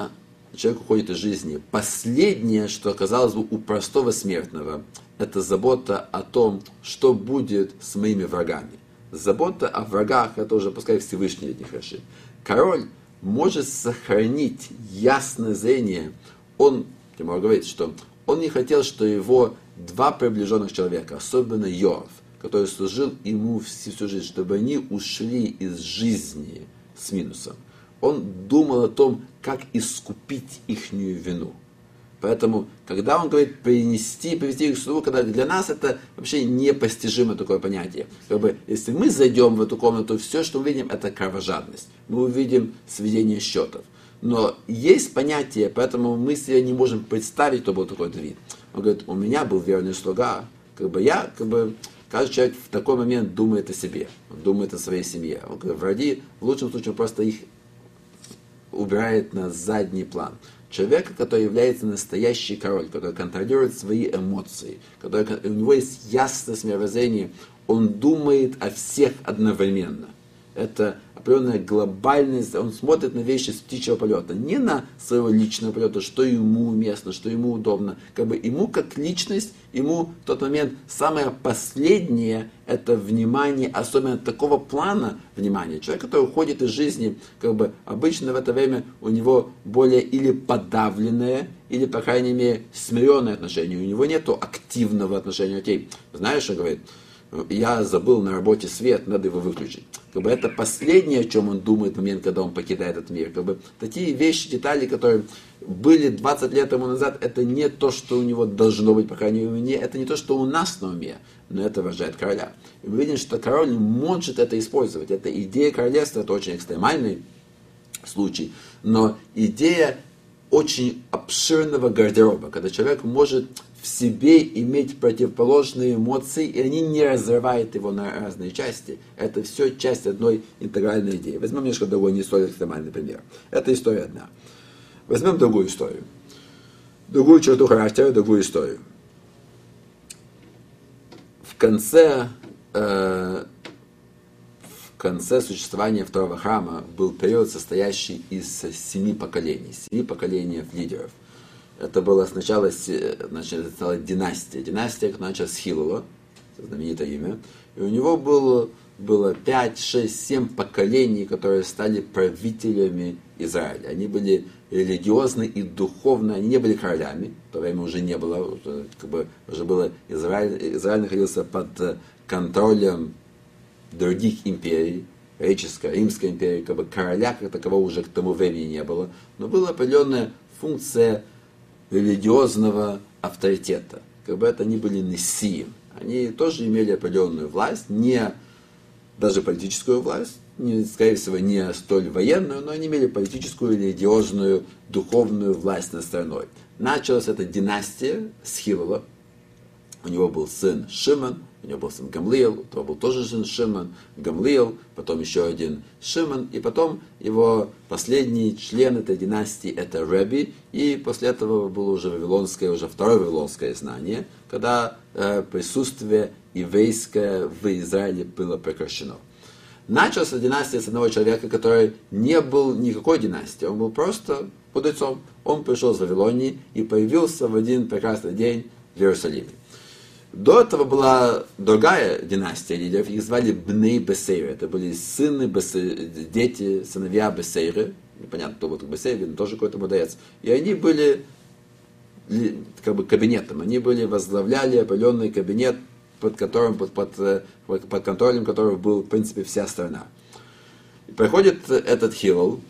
человек уходит из жизни, последнее, что оказалось бы у простого смертного, это забота о том, что будет с моими врагами. Забота о врагах, это уже пускай Всевышний от них решит. Король может сохранить ясное зрение. Он, Тимур говорит, что он не хотел, что его два приближенных человека, особенно Йоав, который служил ему всю жизнь, чтобы они ушли из жизни с минусом. Он думал о том, как искупить ихнюю вину. Поэтому, когда он говорит принести, привести их к суду, когда для нас это вообще непостижимо такое понятие. Как бы, если мы зайдем в эту комнату, все, что увидим, это кровожадность. Мы увидим сведение счетов. Но есть понятие, поэтому мы себе не можем представить, кто был такой Давид. Он говорит, у меня был верный слуга. Как бы я, как бы, каждый человек в такой момент думает о себе, он думает о своей семье. Он говорит, враги, в лучшем случае, он просто их убирает на задний план. Человека, который является настоящий король, который контролирует свои эмоции, который, у него есть ясность мировоззрения, он думает о всех одновременно. Это определенная глобальность, он смотрит на вещи с птичьего полета, не на своего личного полета, что ему уместно, что ему удобно. Как бы ему как личность, ему в тот момент самое последнее это внимание, особенно такого плана внимания. Человек, который уходит из жизни, как бы обычно в это время у него более или подавленное, или, по крайней мере, смиренное отношение. У него нет активного отношения. Окей, знаешь, что говорит? Я забыл на работе свет, надо его выключить. Как бы это последнее, о чем он думает в момент, когда он покидает этот мир. Как бы такие вещи, детали, которые были двадцать лет тому назад, это не то, что у него должно быть, по крайней мере, это не то, что у нас на уме, но это выражает короля. И мы видим, что король может это использовать. Это идея королевства, это очень экстремальный случай, но идея очень обширного гардероба, когда человек может в себе иметь противоположные эмоции, и они не разрывают его на разные части. Это все часть одной интегральной идеи. Возьмем немножко другой, не столь экстремальный пример. Это история одна. Возьмем другую историю. Другую черту характера, другую историю. В конце, э, в конце существования второго храма был период, состоящий из семи поколений. Семи поколений лидеров. Это было сначала, значит, стала династия. Династия началась с Хилула, знаменитое имя. И у него было, было пять, шесть, семь поколений, которые стали правителями Израиля. Они были религиозны и духовны, они не были королями. В то время уже не было, уже, как бы, уже было Израиль, Израиль находился под контролем других империй. Греческая, Римская империя, как бы короля как такового уже к тому времени не было. Но была определенная функция религиозного авторитета. Как бы это они были нессием. Они тоже имели определенную власть, не даже политическую власть, не, скорее всего, не столь военную, но они имели политическую, религиозную, духовную власть над страной. Началась эта династия с Хилула. У него был сын Шимон, у него был сын Гамлиил, у того был тоже сын Шимон, Гамлиил, потом еще один Шимон, и потом его последний член этой династии это Реби, и после этого было уже вавилонское, уже второе вавилонское знание, когда э, присутствие еврейское в Израиле было прекращено. Началась династия с одного человека, который не был никакой династией, он был просто мудрецом. Он пришел из Вавилонии и появился в один прекрасный день в Иерусалиме. До этого была другая династия лидеров, их звали Бней Бесейры. Это были сыны, Бесейры, дети, сыновья Бесейры. Непонятно, кто был Бесейры, но тоже какой-то мудрец. И они были как бы кабинетом, они были, возглавляли определенный кабинет, под которым, под, под, под контролем которого был, в принципе, вся страна. И приходит этот Хилл,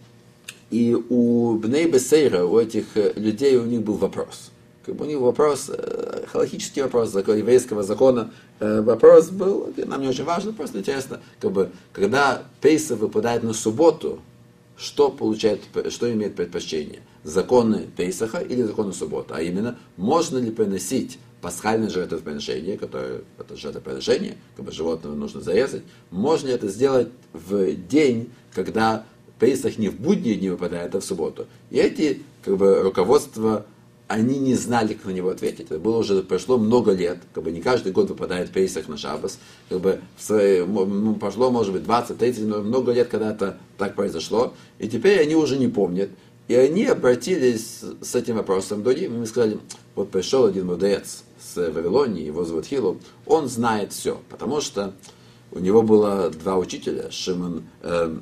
и у Бней Бесейра, у этих людей, у них был вопрос. Как бы у них вопрос, халахический вопрос еврейского закона, вопрос был, нам не очень важно, просто интересно, как бы, когда Пейсах выпадает на субботу, что получает, что имеет предпочтение? Законы Пейсаха или законы субботы? А именно, можно ли приносить пасхальное жертвоприношение, которое это жертвоприношение, как бы животное нужно зарезать, можно ли это сделать в день, когда Пейсах не в будние дни выпадает, а в субботу? И эти как бы, руководства, они не знали, как на него ответить. Это было уже, прошло много лет, как бы не каждый год выпадает Пейсах на Шаббас, как бы ну, прошло, может быть, двадцать-тридцать, но много лет, когда это так произошло, и теперь они уже не помнят. И они обратились с этим вопросом к другим, и мы сказали, вот пришел один мудрец с Вавилонии, его зовут Хилл, он знает все, потому что у него было два учителя, Шимон, э,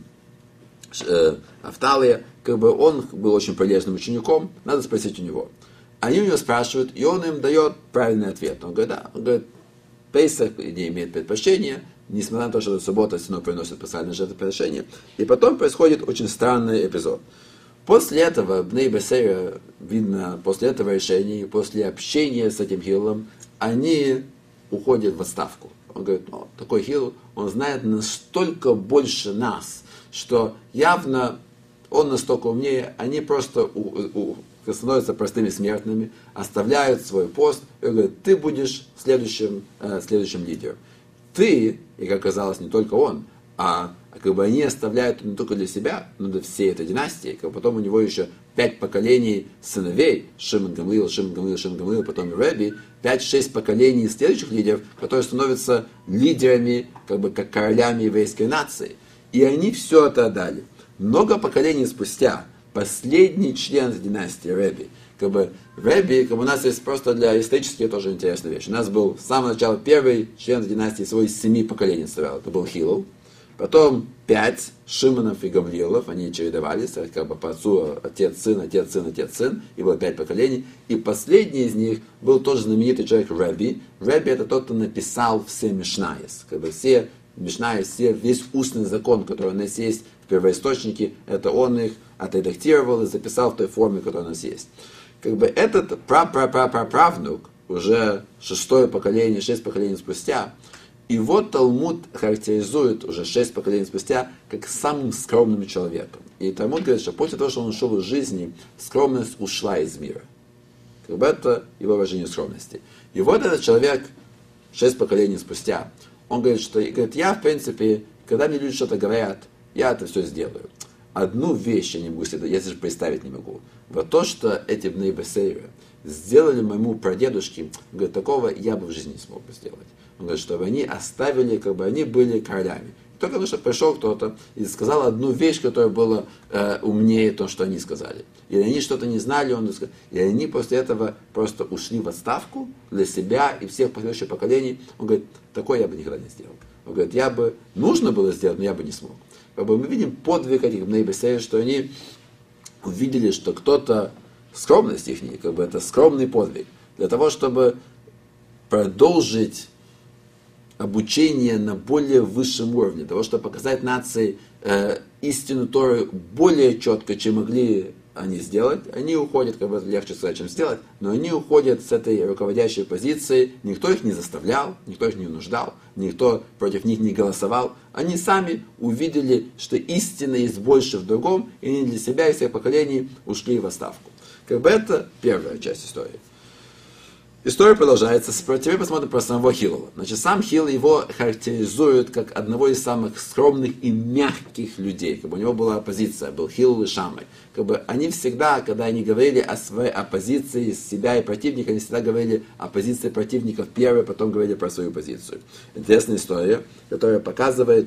э, Авталия, как бы он был очень полезным учеником, надо спросить у него. Они у него спрашивают, и он им дает правильный ответ. Он говорит, да, он говорит, Пейсах не имеет предпочтения, несмотря на то, что суббота все равно приносит пасхальное жертвоприношение. И потом происходит очень странный эпизод. После этого Бней Бесейра, видно, после этого решения, после общения с этим Хиллом, они уходят в отставку. Он говорит, ну, такой Хилл, он знает настолько больше нас, что явно он настолько умнее, они просто у, у, становятся простыми смертными, оставляют свой пост и говорят, ты будешь следующим, э, следующим лидером. Ты, и как оказалось, не только он, а как бы они оставляют не только для себя, но для всей этой династии. Как потом у него еще пять поколений сыновей, Шимон Гамлиил, Шимон Гамлиил, Шимон Гамлиил, потом Реби, пять-шесть поколений следующих лидеров, которые становятся лидерами, как бы как королями еврейской нации. И они все это отдали. Много поколений спустя, последний член династии Реби, как бы Реби, как бы у нас есть просто для исторически тоже интересная вещь. У нас был с самого начала первый член династии всего из семи поколений составлял, это был Хилл. Потом пять Шимонов и Гамлиилов, они чередовались, как бы по отцу отец, сын, отец, сын, отец, сын, и было пять поколений. И последний из них был тоже знаменитый человек Реби. Реби это тот, кто написал все Мишнаис, как бы все Мишнаис, все, весь устный закон, который у нас есть в первоисточнике, это он их отредактировал и записал в той форме, которая у нас есть. Как бы этот пра-пра-пра-пра-правнук, уже шестое поколение, шесть поколений спустя, и вот Талмуд характеризует уже шесть поколений спустя как самым скромным человеком. И Талмуд говорит, что после того, что он ушел из жизни, скромность ушла из мира. Как бы это его выражение скромности. И вот этот человек, шесть поколений спустя, он говорит, что говорит, я, в принципе, когда мне люди что-то говорят, я это все сделаю. Одну вещь я не могу себе, я даже представить не могу. Вот то, что эти Бней Бесейра сделали моему прадедушке, говорит, такого я бы в жизни не смог бы сделать. Он говорит, чтобы они оставили, как бы они были королями. Только потому что пришел кто-то и сказал одну вещь, которая была э, умнее того, что они сказали. Или они что-то не знали, он сказал. И они после этого просто ушли в отставку для себя и всех последующих поколений. Он говорит, такое я бы никогда не сделал. Он говорит, я бы, нужно было сделать, но я бы не смог. Как бы мы видим подвиг этих Бней Бесейра, что они увидели, что кто-то, скромность их, как бы это скромный подвиг. Для того, чтобы продолжить обучение на более высшем уровне, для того, чтобы показать нации э, истину Торы более четко, чем могли они сделать. Они уходят, как бы легче сказать, чем сделать, но они уходят с этой руководящей позиции. Никто их не заставлял, никто их не унуждал, никто против них не голосовал. Они сами увидели, что истина есть больше в другом, и они для себя и всех поколений ушли в отставку. Как бы это первая часть истории. История продолжается. Теперь посмотрим про самого Хилла. Значит, сам Хилл его характеризует как одного из самых скромных и мягких людей. Как бы у него была оппозиция, был Хилл и Шамай. Как бы они всегда, когда они говорили о своей оппозиции себя и противника, они всегда говорили о позиции противников первой, потом говорили про свою позицию. Интересная история, которая показывает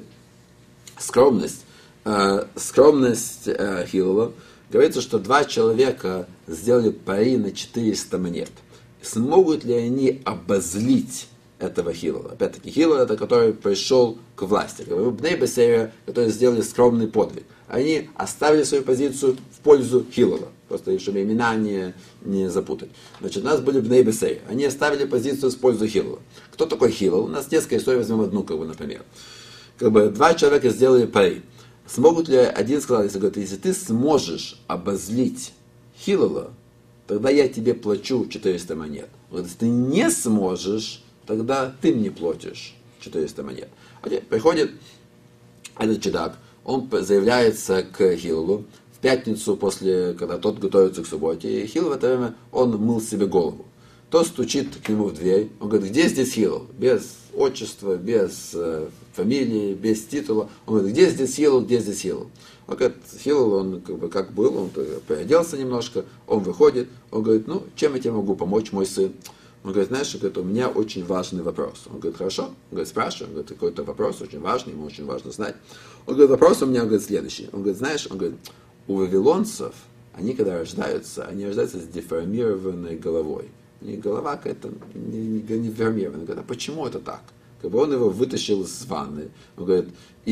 скромность, э, скромность э, Хилла. Говорится, что два человека сделали пари на четыреста монет. Смогут ли они обозлить этого Хилла? Опять-таки, Хилл это который пришел к власти. Бней Бесейра, которые сделали скромный подвиг. Они оставили свою позицию в пользу Хилла. Просто чтобы имена не, не запутать. Значит, у нас были Бней Бесейра. Они оставили позицию в пользу Хилла. Кто такой Хилл? У нас детская история, возьмем одну, как бы, например. Как бы два человека сделали пари. Смогут ли, один сказал, если, говорит, если ты сможешь обозлить Хилла, тогда я тебе плачу четыреста монет. Вот если ты не сможешь, тогда ты мне платишь четыреста монет. Окей, приходит этот чудак, он заявляется к Хиллу в пятницу, после, когда тот готовится к субботе, и Хилл в это время, он мыл себе голову. Тот стучит к нему в дверь, он говорит, где здесь Хилл? Без отчества, без э, фамилии, без титула. Он говорит, где здесь Хилл, где здесь Хилл? Он говорит, Хилл, он как бы как был, он переоделся немножко, он выходит, он говорит, ну, чем я тебе могу помочь, мой сын? Он говорит, знаешь, говорит, у меня очень важный вопрос. Он говорит, хорошо, он говорит, спрашивай, он говорит, какой-то вопрос очень важный, ему очень важно знать. Он говорит, вопрос у меня, он говорит, следующий. Он говорит, знаешь, он говорит, у вавилонцев они когда рождаются, они рождаются с деформированной головой. И голова какая-то не, не, не деформирована. Он говорит, а почему это так? Как бы он его вытащил из ванны. Он говорит,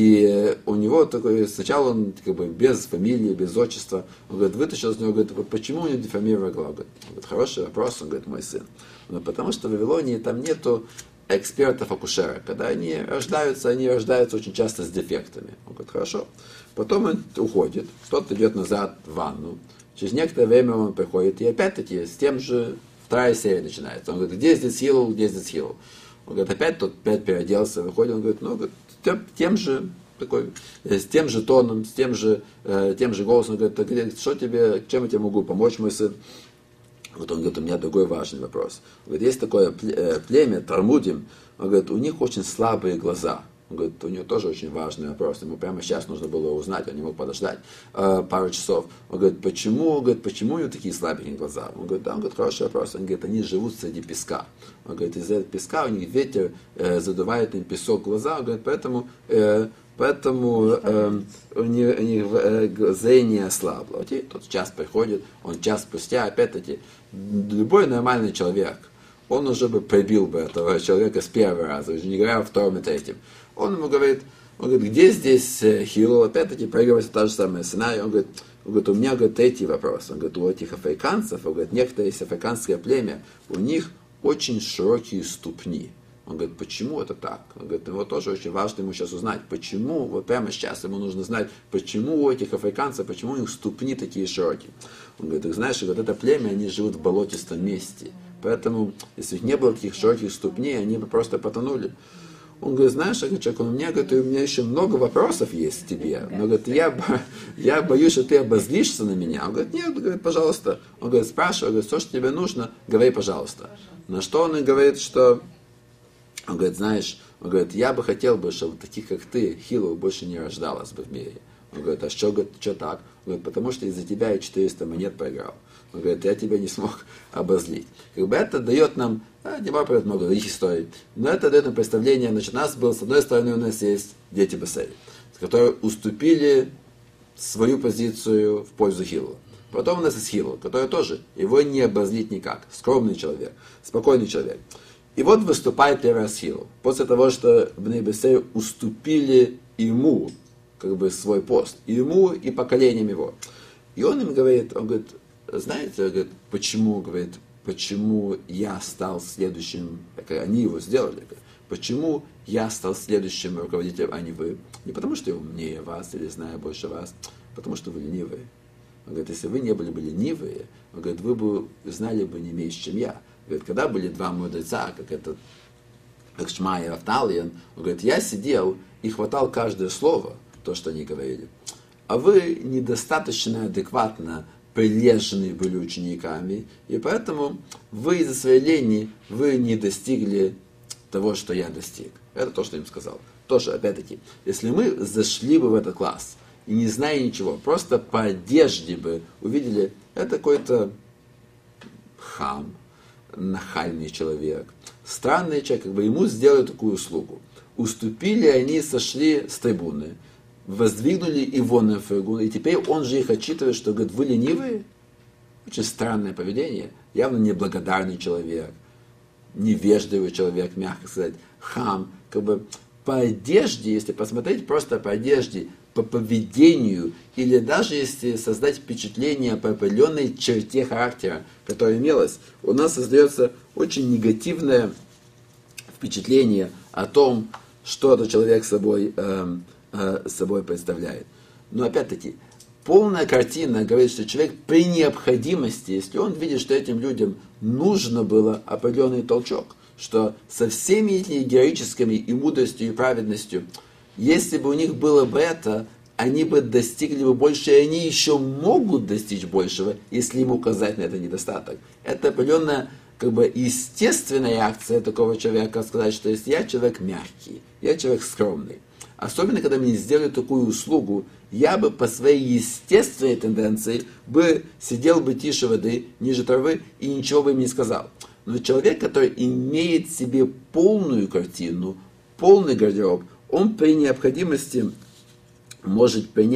и у него такой, сначала он как бы без фамилии, без отчества, он говорит, вытащил из него, говорит, почему у него деформированная голова? Он говорит, хороший вопрос, он говорит, мой сын. Ну, потому что в Вавилонии там нету экспертов-акушера. Когда они рождаются, они рождаются очень часто с дефектами. Он говорит, хорошо. Потом он уходит, кто-то идет назад в ванну. Через некоторое время он приходит, и опять-таки с тем же вторая серия начинается. Он говорит, где здесь Хиллел, где здесь Хиллел? Он говорит, опять тот опять переоделся, выходит, он говорит, ну, говорит, тем, тем же, такой, с тем же тоном, с тем же, э, тем же голосом, он говорит, что тебе, чем я тебе могу помочь, мой сын? Вот он говорит, у меня другой важный вопрос. Он говорит, есть такое племя, Талмудим, он говорит, у них очень слабые глаза. Он говорит, у него тоже очень важный вопрос. Ему прямо сейчас нужно было узнать, он не мог подождать э, пару часов. Он говорит, почему, он говорит, почему у него такие слабенькие глаза? Он говорит, да, он говорит, хороший вопрос. Он говорит, они живут среди песка. Он говорит, из-за этого песка у них ветер э, задувает им песок в глаза. Он говорит, поэтому, э, поэтому э, у них, у них э, зрение ослабло. Вот и тот час приходит, он час спустя, опять-таки, любой нормальный человек, он уже бы прибил бы этого человека с первого раза, уже не говоря о втором и третьем. Он ему говорит, он говорит, где здесь Хиллел? Опять-таки проигрывается та же самая сценарий. Он говорит, он говорит, у меня, говорит, третий вопрос. Он говорит, у этих африканцев, он говорит, некоторые есть африканское племя, у них очень широкие ступни. Он говорит, почему это так? Он говорит, его тоже очень важно ему сейчас узнать, почему, вот прямо сейчас ему нужно знать, почему у этих африканцев, почему у них ступни такие широкие. Он говорит, ты знаешь, вот это племя, они живут в болотистом месте. Поэтому, если у них не было таких широких ступней, они бы просто потонули. Он говорит, знаешь, человек, у меня, говорит, у меня еще много вопросов есть к тебе, но говорит, я, я боюсь, что ты обозлишься на меня. Он говорит, нет, говорит, пожалуйста. Он говорит, спрашивай, говорит, все, что тебе нужно, говори, пожалуйста. На что он и говорит, что, он говорит, знаешь, он говорит, я бы хотел бы, чтобы таких, как ты, Хиллел, больше не рождалось бы в мире. Он говорит, а что, говорит, что так? Он говорит, потому что из-за тебя я четыреста монет проиграл. Он говорит, я тебя не смог обозлить. Как бы это дает нам, а, не может много других историй, но это дает нам представление, значит, у нас был, с одной стороны, у нас есть дети Бесей, которые уступили свою позицию в пользу Хиллела. Потом у нас есть Хиллел, который тоже, его не обозлить никак, скромный человек, спокойный человек. И вот выступает первый раз Хиллел, после того, что Бней Бесей уступили ему, как бы, свой пост, ему и поколениям его. И он им говорит, он говорит, знаете, говорит, почему, говорит, почему я стал следующим, они его сделали, почему я стал следующим руководителем, а не вы? Не потому, что я умнее вас или знаю больше вас, потому что вы ленивые. Он говорит, если вы не были бы ленивые, он говорит, вы бы знали бы не меньше, чем я. Говорит, когда были два мудреца, как этот, как Шма и Рафталион, он говорит, я сидел и хватал каждое слово, то, что они говорили. А вы недостаточно адекватно прилежные были учениками, и поэтому вы из-за своей лени вы не достигли того, что я достиг. Это то, что я им сказал. Тоже, опять-таки, если мы зашли бы в этот класс и не зная ничего, просто по одежде бы увидели, это какой-то хам, нахальный человек, странный человек, как бы ему сделали такую услугу. Уступили, они сошли с трибуны, воздвигнули его на фрагу, и теперь он же их отчитывает, что, говорит, вы ленивые? Очень странное поведение, явно неблагодарный человек, невежливый человек, мягко сказать, хам, как бы по одежде, если посмотреть просто по одежде, по поведению, или даже если создать впечатление по определенной черте характера, которая имелась, у нас создается очень негативное впечатление о том, что этот человек собой э, собой представляет. Но опять-таки, полная картина говорит, что человек при необходимости, если он видит, что этим людям нужно было определенный толчок, что со всеми этими героическими и мудростью, и праведностью, если бы у них было бы это, они бы достигли бы больше, и они еще могут достичь большего, если им указать на это недостаток. Это определенная, как бы, естественная реакция такого человека, сказать, что если я человек мягкий, я человек скромный, особенно, когда мне сделали такую услугу, я бы по своей естественной тенденции бы сидел бы тише воды, ниже травы, и ничего бы им не сказал. Но человек, который имеет в себе полную картину, полный гардероб, он при необходимости может принять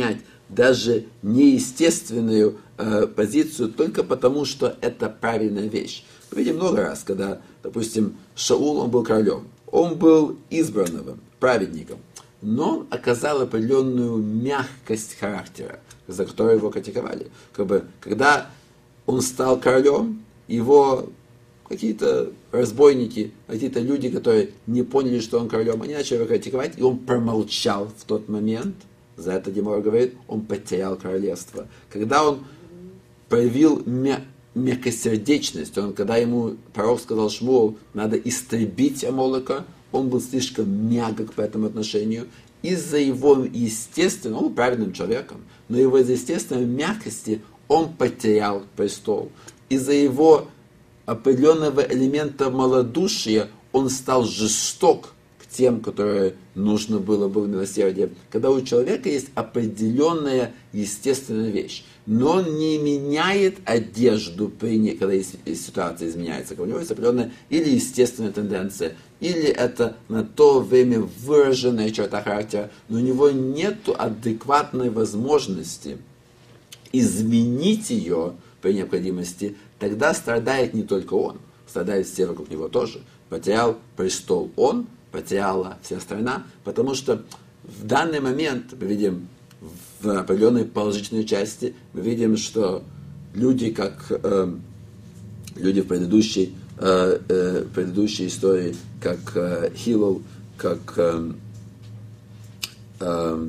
даже неестественную э, позицию только потому, что это правильная вещь. Мы видим много раз, когда, допустим, Шаул, он был королем, он был избранным, праведником, но он оказал определенную мягкость характера, за которую его критиковали. Как бы, когда он стал королем, его какие-то разбойники, какие-то люди, которые не поняли, что он королем, они начали его критиковать, и он промолчал в тот момент. За это Гемара говорит, он потерял королевство. Когда он проявил мя- мягкосердечность, он, когда ему пророк сказал Шмуэл, надо истребить Амолека, он был слишком мягок по этому отношению. Из-за его естественного, он был праведным человеком, но его из-за естественной мягкости он потерял престол. Из-за его определенного элемента малодушия он стал жесток к тем, которые нужно было бы милосердие. Когда у человека есть определенная естественная вещь, но он не меняет одежду, при, когда ситуация изменяется. У него есть определенная или естественная тенденция, или это на то время выраженная черта характера, но у него нет адекватной возможности изменить ее при необходимости, тогда страдает не только он, страдают все вокруг него тоже. Потерял престол он, потеряла вся страна, потому что в данный момент мы видим в определенной положительной части, мы видим, что люди, как э, люди в предыдущей, э, э, предыдущей истории, как э, Хилл, как э, э,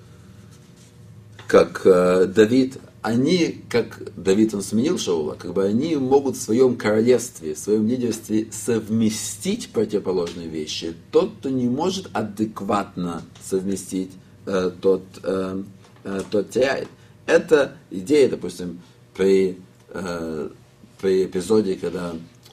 как э, Давид, они, как Давид, он сменил Шаула, как бы они могут в своем королевстве, в своем лидерстве совместить противоположные вещи. Тот, кто не может адекватно совместить, э, тот, э, э, тот теряет. Это идея, допустим, при, э, при эпизоде, когда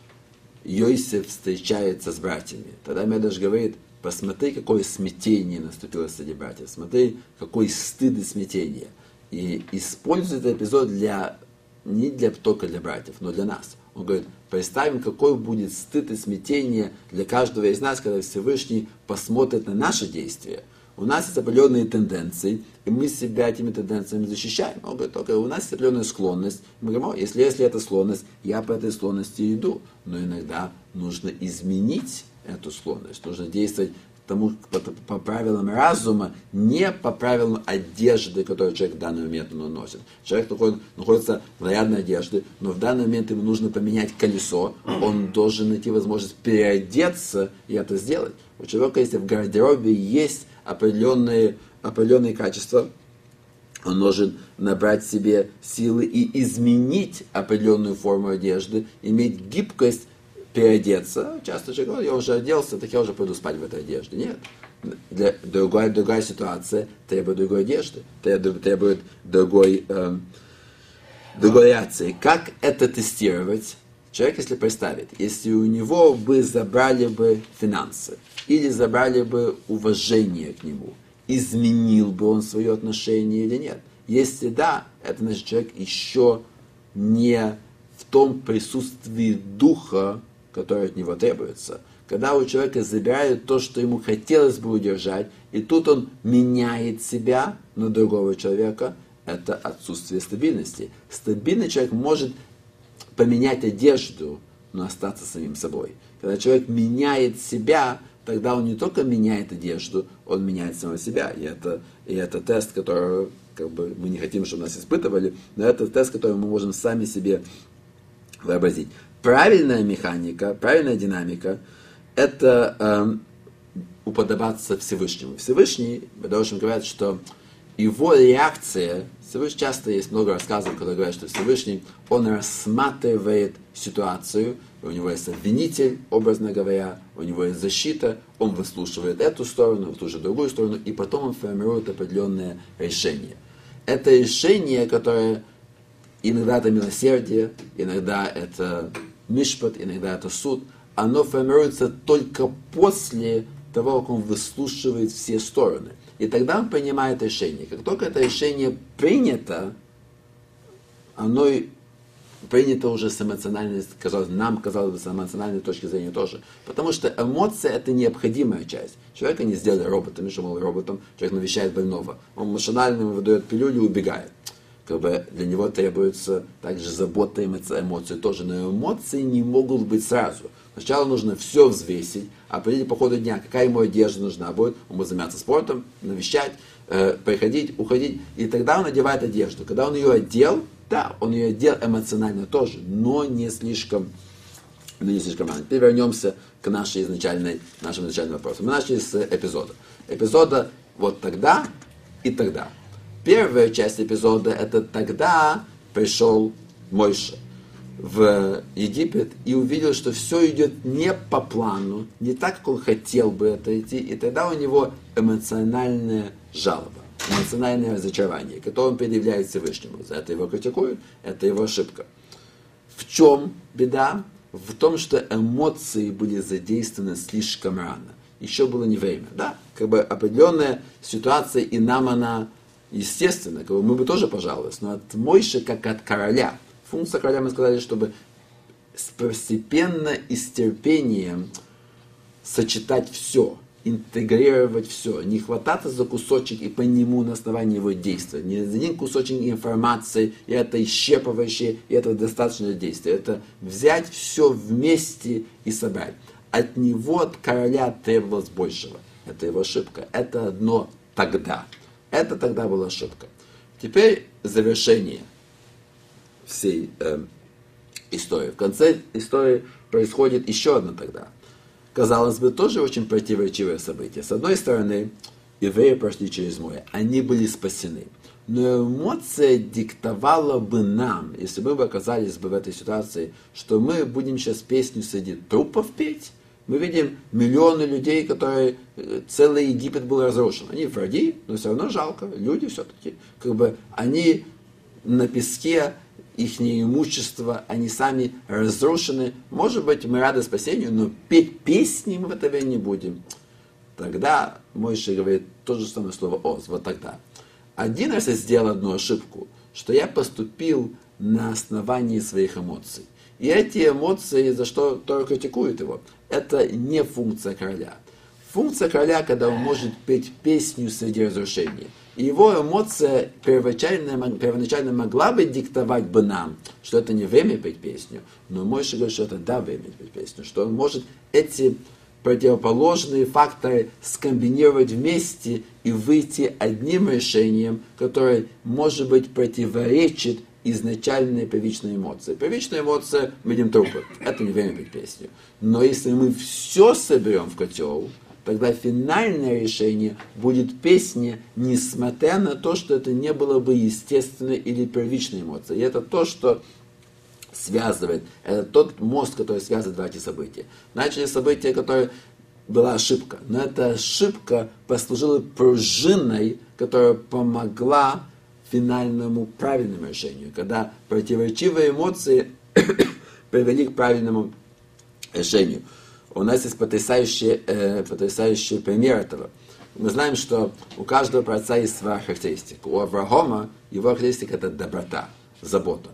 Йосеф встречается с братьями. Тогда Медраш говорит, посмотри, какое смятение наступило среди братьев, смотри, какой стыд и смятение. И использует этот эпизод для, не для, только для братьев, но для нас. Он говорит, представим, какой будет стыд и смятение для каждого из нас, когда Всевышний посмотрит на наши действия. У нас есть определенные тенденции, и мы себя этими тенденциями защищаем. Он говорит, только у нас есть определенная склонность. Мы говорим, если, если это склонность, я по этой склонности иду. Но иногда нужно изменить эту склонность, нужно действовать тому, по, по правилам разума, не по правилам одежды, которую человек в данный момент носит. Человек находит, находится в нарядной одежде, но в данный момент ему нужно поменять колесо, он должен найти возможность переодеться и это сделать. У человека, если в гардеробе есть определенные, определенные качества, он должен набрать себе силы и изменить определенную форму одежды, иметь гибкость, переодеться. Часто человек говорит, я уже оделся, так я уже пойду спать в этой одежде. Нет. Для другая, другая ситуация требует другой одежды, требует, требует другой, э, другой реакции. Как это тестировать? Человек, если представит, если у него бы забрали бы финансы, или забрали бы уважение к нему, изменил бы он свое отношение или нет? Если да, это значит, человек еще не в том присутствии духа, которое от него требуется. Когда у человека забирают то, что ему хотелось бы удержать, и тут он меняет себя на другого человека, это отсутствие стабильности. Стабильный человек может поменять одежду, но остаться самим собой. Когда человек меняет себя, тогда он не только меняет одежду, он меняет самого себя. И это, и это тест, который как бы, мы не хотим, чтобы нас испытывали, но это тест, который мы можем сами себе вообразить. Правильная механика, правильная динамика – это э, уподобаться Всевышнему. Всевышний, Медрашим говорят, что его реакция, Всевышний, часто есть много рассказов, когда говорят, что Всевышний, он рассматривает ситуацию, у него есть обвинитель, образно говоря, у него есть защита, он выслушивает эту сторону, выслушивает другую сторону, и потом он формирует определенное решение. Это решение, которое иногда это милосердие, иногда это мишпат, иногда это суд, оно формируется только после того, как он выслушивает все стороны. И тогда он принимает решение. Как только это решение принято, оно принято уже с эмоциональной, казалось, нам казалось бы, с эмоциональной точки зрения тоже. Потому что эмоция – это необходимая часть. Человека не сделали роботами, что, мол, роботом человек навещает больного. Он машинально выдает пилюлю и убегает. Как бы для него требуется также забота и эмоции тоже. Но эмоции не могут быть сразу. Сначала нужно все взвесить, определить по ходу дня, какая ему одежда нужна будет. Он будет заниматься спортом, навещать, э, приходить, уходить. И тогда он одевает одежду. Когда он ее одел, да, он ее одел эмоционально тоже, но не слишком, но не слишком рано. Теперь вернемся к нашей изначальной, нашему изначальному вопросу. Мы начали с эпизода. Эпизода вот тогда и тогда. Первая часть эпизода – это тогда пришел Мойше в Египет и увидел, что все идет не по плану, не так, как он хотел бы это идти, и тогда у него эмоциональная жалоба, эмоциональное разочарование, которое он предъявляет Всевышнему. За это его критикуют, это его ошибка. В чем беда? В том, что эмоции были задействованы слишком рано. Еще было не время. Да, как бы определенная ситуация, и нам она естественно, как бы мы бы тоже пожаловались, но от Мойши, как от короля. Функция короля, мы сказали, чтобы постепенно и с терпением сочетать все, интегрировать все, не хвататься за кусочек и по нему на основании его действия. Не за один кусочек информации, и это исчерпывающее, и это достаточное действие. Это взять все вместе и собрать. От него, от короля, требовалось большего. Это его ошибка. Это одно тогда. Это тогда была ошибка. Теперь завершение всей э, истории. В конце истории происходит еще одно тогда. Казалось бы, тоже очень противоречивое событие. С одной стороны, евреи прошли через море. Они были спасены. Но эмоция диктовала бы нам, если мы бы оказались бы в этой ситуации, что мы будем сейчас песню среди трупов петь. Мы видим миллионы людей, которые... Целый Египет был разрушен. Они враги, но все равно жалко. Люди все-таки. Как бы они на песке, их имущество, они сами разрушены. Может быть, мы рады спасению, но петь песни мы в это время не будем. Тогда Мойше говорит то же самое слово «оз». Вот тогда. Один раз я сделал одну ошибку, что я поступил на основании своих эмоций. И эти эмоции, за что Тора критикует его, это не функция короля. Функция короля, когда он может петь песню среди разрушения. И его эмоция первоначально, первоначально могла бы диктовать бы нам, что это не время петь песню, но Мойше говорит, что это да, время петь песню, что он может эти противоположные факторы скомбинировать вместе и выйти одним решением, которое, может быть, противоречит изначальной первичной эмоции. Первичная эмоция, мы видим трупы. Это не время петь песню. Но если мы все соберем в котел, тогда финальное решение будет песня, несмотря на то, что это не было бы естественной или первичной эмоцией. И это то, что связывает, это тот мост, который связывает два эти события. Начали события, которое была ошибка. Но эта ошибка послужила пружиной, которая помогла финальному правильному решению, когда противоречивые эмоции привели к правильному решению. У нас есть потрясающий, э, потрясающий пример этого. Мы знаем, что у каждого праотца есть своя характеристика. У Авраама его характеристика – это доброта, забота.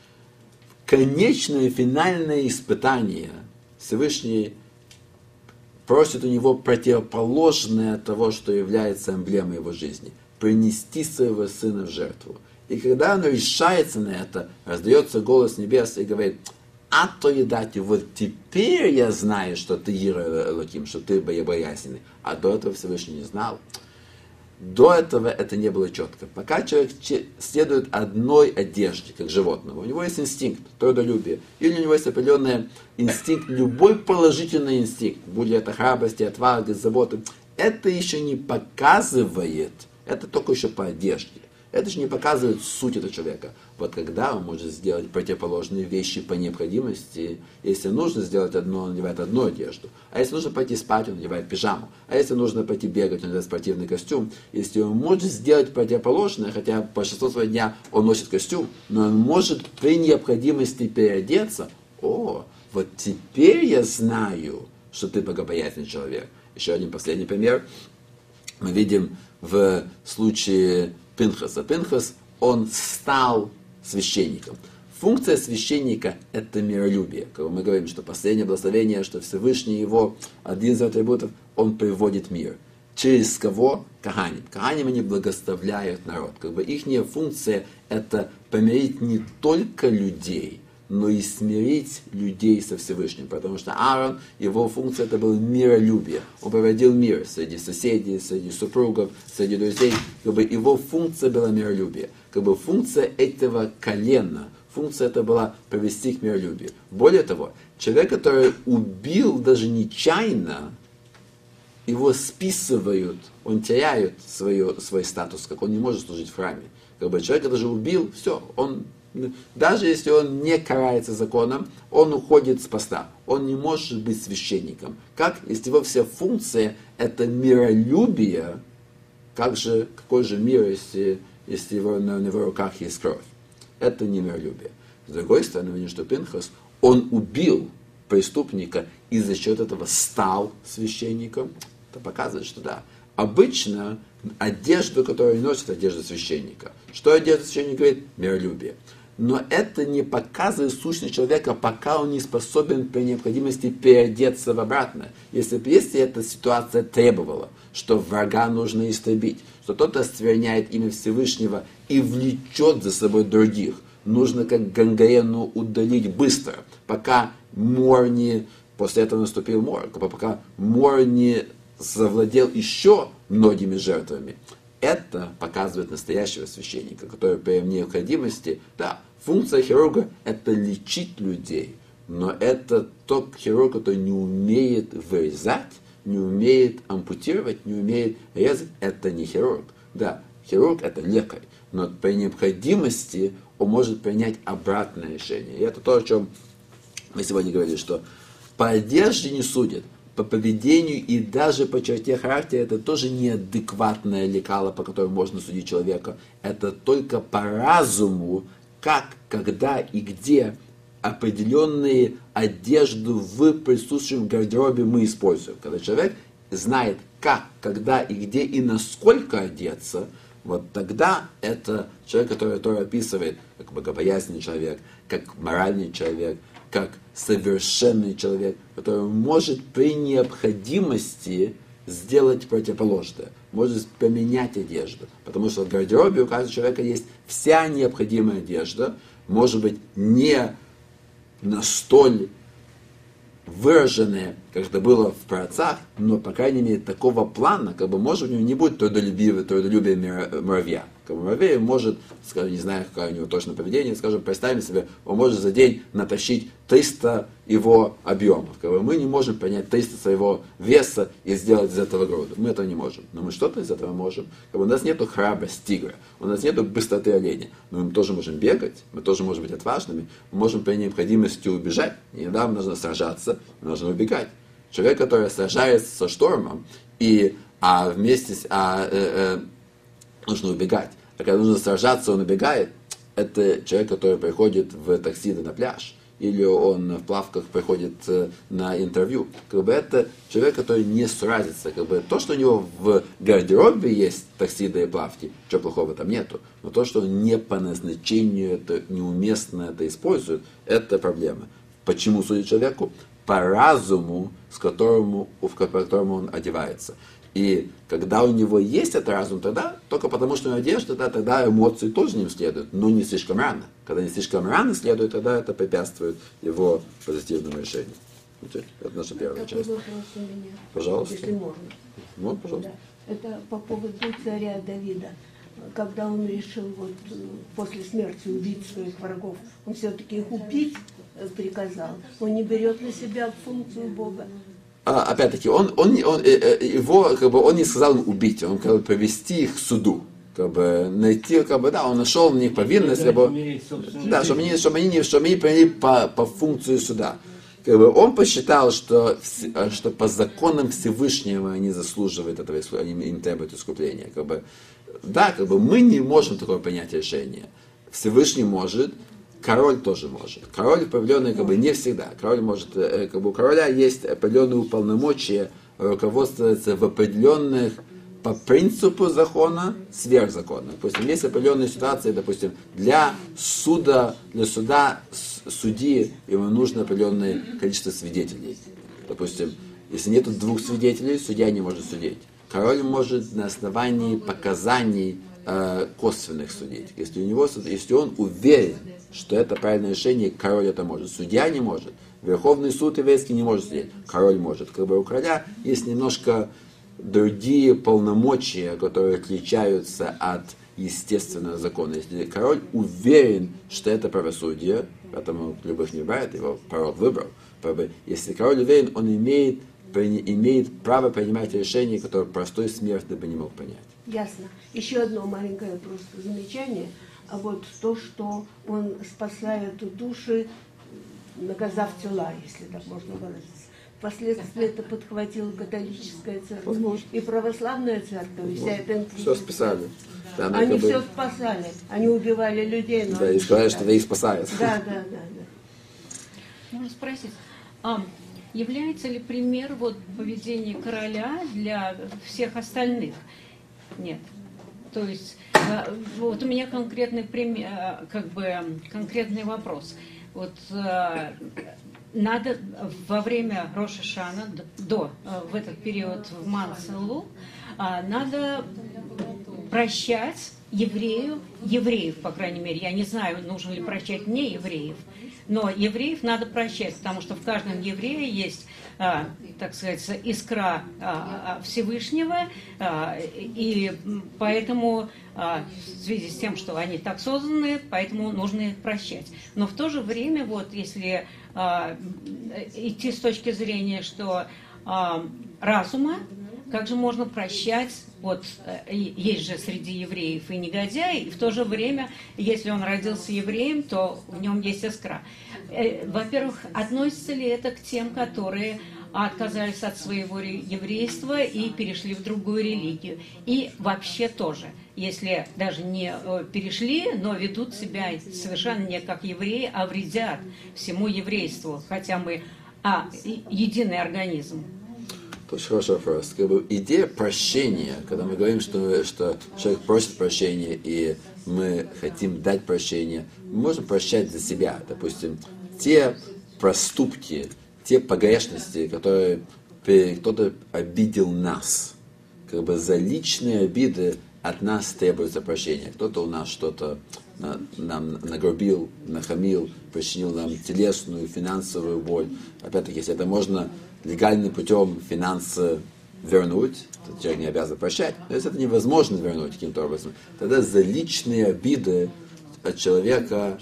Конечное финальное испытание Всевышний просит у него противоположное того, что является эмблемой его жизни – принести своего сына в жертву. И когда он решается на это, раздается голос небес и говорит: «А то едать, вот теперь я знаю, что ты Йирeh Элоким, что ты боязный». А до этого Всевышний не знал. До этого это не было четко. Пока человек следует одной одежде, как животного, у него есть инстинкт, трудолюбие, или у него есть определенный инстинкт, любой положительный инстинкт, будь это храбрость, отвага, забота, это еще не показывает, это только еще по одежде. Это же не показывает суть этого человека. Вот когда он может сделать противоположные вещи по необходимости, если нужно сделать одно, он надевает одну одежду. А если нужно пойти спать, он надевает пижаму. А если нужно пойти бегать, он надевает спортивный костюм. Если он может сделать противоположное, хотя большинство своего дня он носит костюм, но он может при необходимости переодеться. О, вот теперь я знаю, что ты богобоязненный человек. Еще один последний пример. Мы видим в случае Пинхаса. Пинхас, он стал священником. функция священника – это миролюбие. Как мы говорим, что последнее благословение, что Всевышний его, один из атрибутов, он приводит мир. Через кого? Каганим. Каганим они благословляют народ. Как бы их функция – это помирить не только людей, но и смирить людей со Всевышним. Потому что Аарон, его функция это было миролюбие. Он проводил мир среди соседей, среди супругов, среди друзей. Как бы его функция была миролюбие. Как бы функция этого колена, функция это была привести к миролюбию. Более того, человек, который убил даже нечаянно, его списывают, он теряет свое, свой статус, как он не может служить в храме. Как бы человек даже убил, все, он, даже если он не карается законом, он уходит с поста. Он не может быть священником. Как, если его вся функция это миролюбие, как же, какой же мир, если, если его, на, на его руках есть кровь? Это не миролюбие. С другой стороны, видно, что Пинхас, он убил преступника и за счет этого стал священником. Это показывает, что да. Обычно одежду, которую носит, одежда священника. Что одежда священника говорит? Миролюбие. Но это не показывает сущность человека, пока он не способен при необходимости переодеться в обратно. Если, если эта ситуация требовала, что врага нужно истребить, что тот оскверняет имя Всевышнего и влечет за собой других, нужно как гангрену удалить быстро, пока мор не, после этого наступил мор, пока мор не завладел еще многими жертвами. Это показывает настоящего священника, который при необходимости, да, функция хирурга это лечить людей, но это тот хирург, который не умеет вырезать, не умеет ампутировать, не умеет резать, это не хирург. Да, хирург это лекарь, но при необходимости он может принять обратное решение. И это то, о чем мы сегодня говорили, что по одежде не судят, по поведению и даже по черте характера это тоже неадекватное лекало, по которому можно судить человека. Это только по разуму, как, когда и где определенные одежды в присутствующем гардеробе мы используем. Когда человек знает, как, когда и где и насколько одеться, вот тогда это человек, который, который описывает как богобоязненный человек, как моральный человек, как совершенный человек, который может при необходимости сделать противоположное, может поменять одежду. Потому что в гардеробе у каждого человека есть вся необходимая одежда, может быть не настолько выраженное, как это было в праотцах, но, по крайней мере, такого плана, как бы, может, у него не будет трудолюбивое, трудолюбие муравья. Как бы, муравей может, скажем, не знаю, какое у него точное поведение, скажем, представим себе, он может за день натащить триста его объемов. Как бы, мы не можем понять триста своего веса и сделать из этого груду. Мы этого не можем. Но мы что-то из этого можем. Как бы, у нас нет храбрости тигра, у нас нет быстроты оленя. Но мы тоже можем бегать, мы тоже можем быть отважными, мы можем при необходимости убежать. Иногда нам нужно сражаться, нужно убегать. Человек, который сражается со штормом, и, а вместе с... А, э, э, нужно убегать. А когда нужно сражаться, он убегает. Это человек, который приходит в такси на пляж. Или он в плавках приходит на интервью. Как бы это человек, который не сразится. Как бы то, что у него в гардеробе есть таксиды и плавки, чего плохого там нету. Но то, что он не по назначению, это неуместно это использует, это проблема. Почему судить человеку? По разуму, с которому, в которому он одевается. И когда у него есть этот разум, тогда, только потому что у него одежда, да, тогда эмоции тоже не следуют, но не слишком рано. Когда не слишком рано следует, тогда это препятствует его позитивному решению. Это наша первая Такой часть. вопрос у меня, Пожалуйста. если можно. Ну, пожалуйста. Да. Это по поводу царя Давида. Когда он решил вот, после смерти убить своих врагов, он все-таки их убить приказал. Он не берет на себя функцию Бога. А, опять-таки, он, он, он, его, как бы, он не сказал им убить, он как бы привести их к суду. Как бы, найти, как бы, да, он нашел на них повинность, как бы, да, чтобы они, чтобы они, чтобы они приняли по, по функции суда. Как бы, он посчитал, что, что по законам Всевышнего они заслуживают этого, они им требуют искупления. Как бы, да, как бы, мы не можем такое принять решение. Всевышний может, король тоже может. Король определенный, как бы, не всегда. Король может, как бы, у короля есть определенные полномочия руководствоваться в определенных по принципу закона сверхзакона. Допустим, есть определенные ситуации, допустим, для суда, для суда судьи ему нужно определенное количество свидетелей. Допустим, если нет двух свидетелей, судья не может судить. Король может на основании показаний э, косвенных судить. Если у него, если он уверен, что это правильное решение, король это может. Судья не может. Верховный суд еврейский не может судить. Король может. Как бы у короля есть немножко другие полномочия, которые отличаются от естественного закона. Если король уверен, что это правосудие, поэтому любых не бывает, его пророк выбрал. Если король уверен, он имеет, имеет право принимать решения, которые простой смертный бы не мог понять. Ясно. Еще одно маленькое просто замечание. А вот то, что он спасает души, наказав тела, если так можно выразиться. Впоследствии это подхватила католическая церковь. Возможно. И православная церковь, и вся эта инквизиция. Все списали. Да, они бы... все спасали. Они убивали людей. Но да, и сказали, что их спасают. Да, да, да, да. Можно спросить, а является ли пример вот поведения короля для всех остальных? Нет. То есть, вот у меня конкретный пример, как бы конкретный вопрос. Вот надо во время Рош ха-Шана, до, в этот период в Ман-Селу, надо прощать еврею, евреев, по крайней мере, я не знаю, нужно ли прощать не евреев, но евреев надо прощать, потому что в каждом еврее есть, а, так сказать, искра а, Всевышнего, а, и поэтому а, в связи с тем, что они так созданы, поэтому нужно их прощать. Но в то же время, вот если а, идти с точки зрения, что а, разума, как же можно прощать, вот есть же среди евреев и негодяи, и в то же время, если он родился евреем, то в нем есть искра. Во-первых, относится ли это к тем, которые отказались от своего еврейства и перешли в другую религию? И вообще тоже, если даже не перешли, но ведут себя совершенно не как евреи, а вредят всему еврейству, хотя мы а, единый организм. Очень хороший вопрос. Как бы идея прощения, когда мы говорим, что, что человек просит прощения, и мы хотим дать прощение, мы можем прощать за себя. Допустим, те проступки, те погрешности, которые кто-то обидел нас. Как бы за личные обиды от нас требуется прощение. Кто-то у нас что-то нам нагрубил, нахамил, причинил нам телесную, финансовую боль. Опять-таки, если это можно легальным путем финансы вернуть, то человек не обязан прощать. Но если это невозможно вернуть каким-то образом, тогда за личные обиды от человека,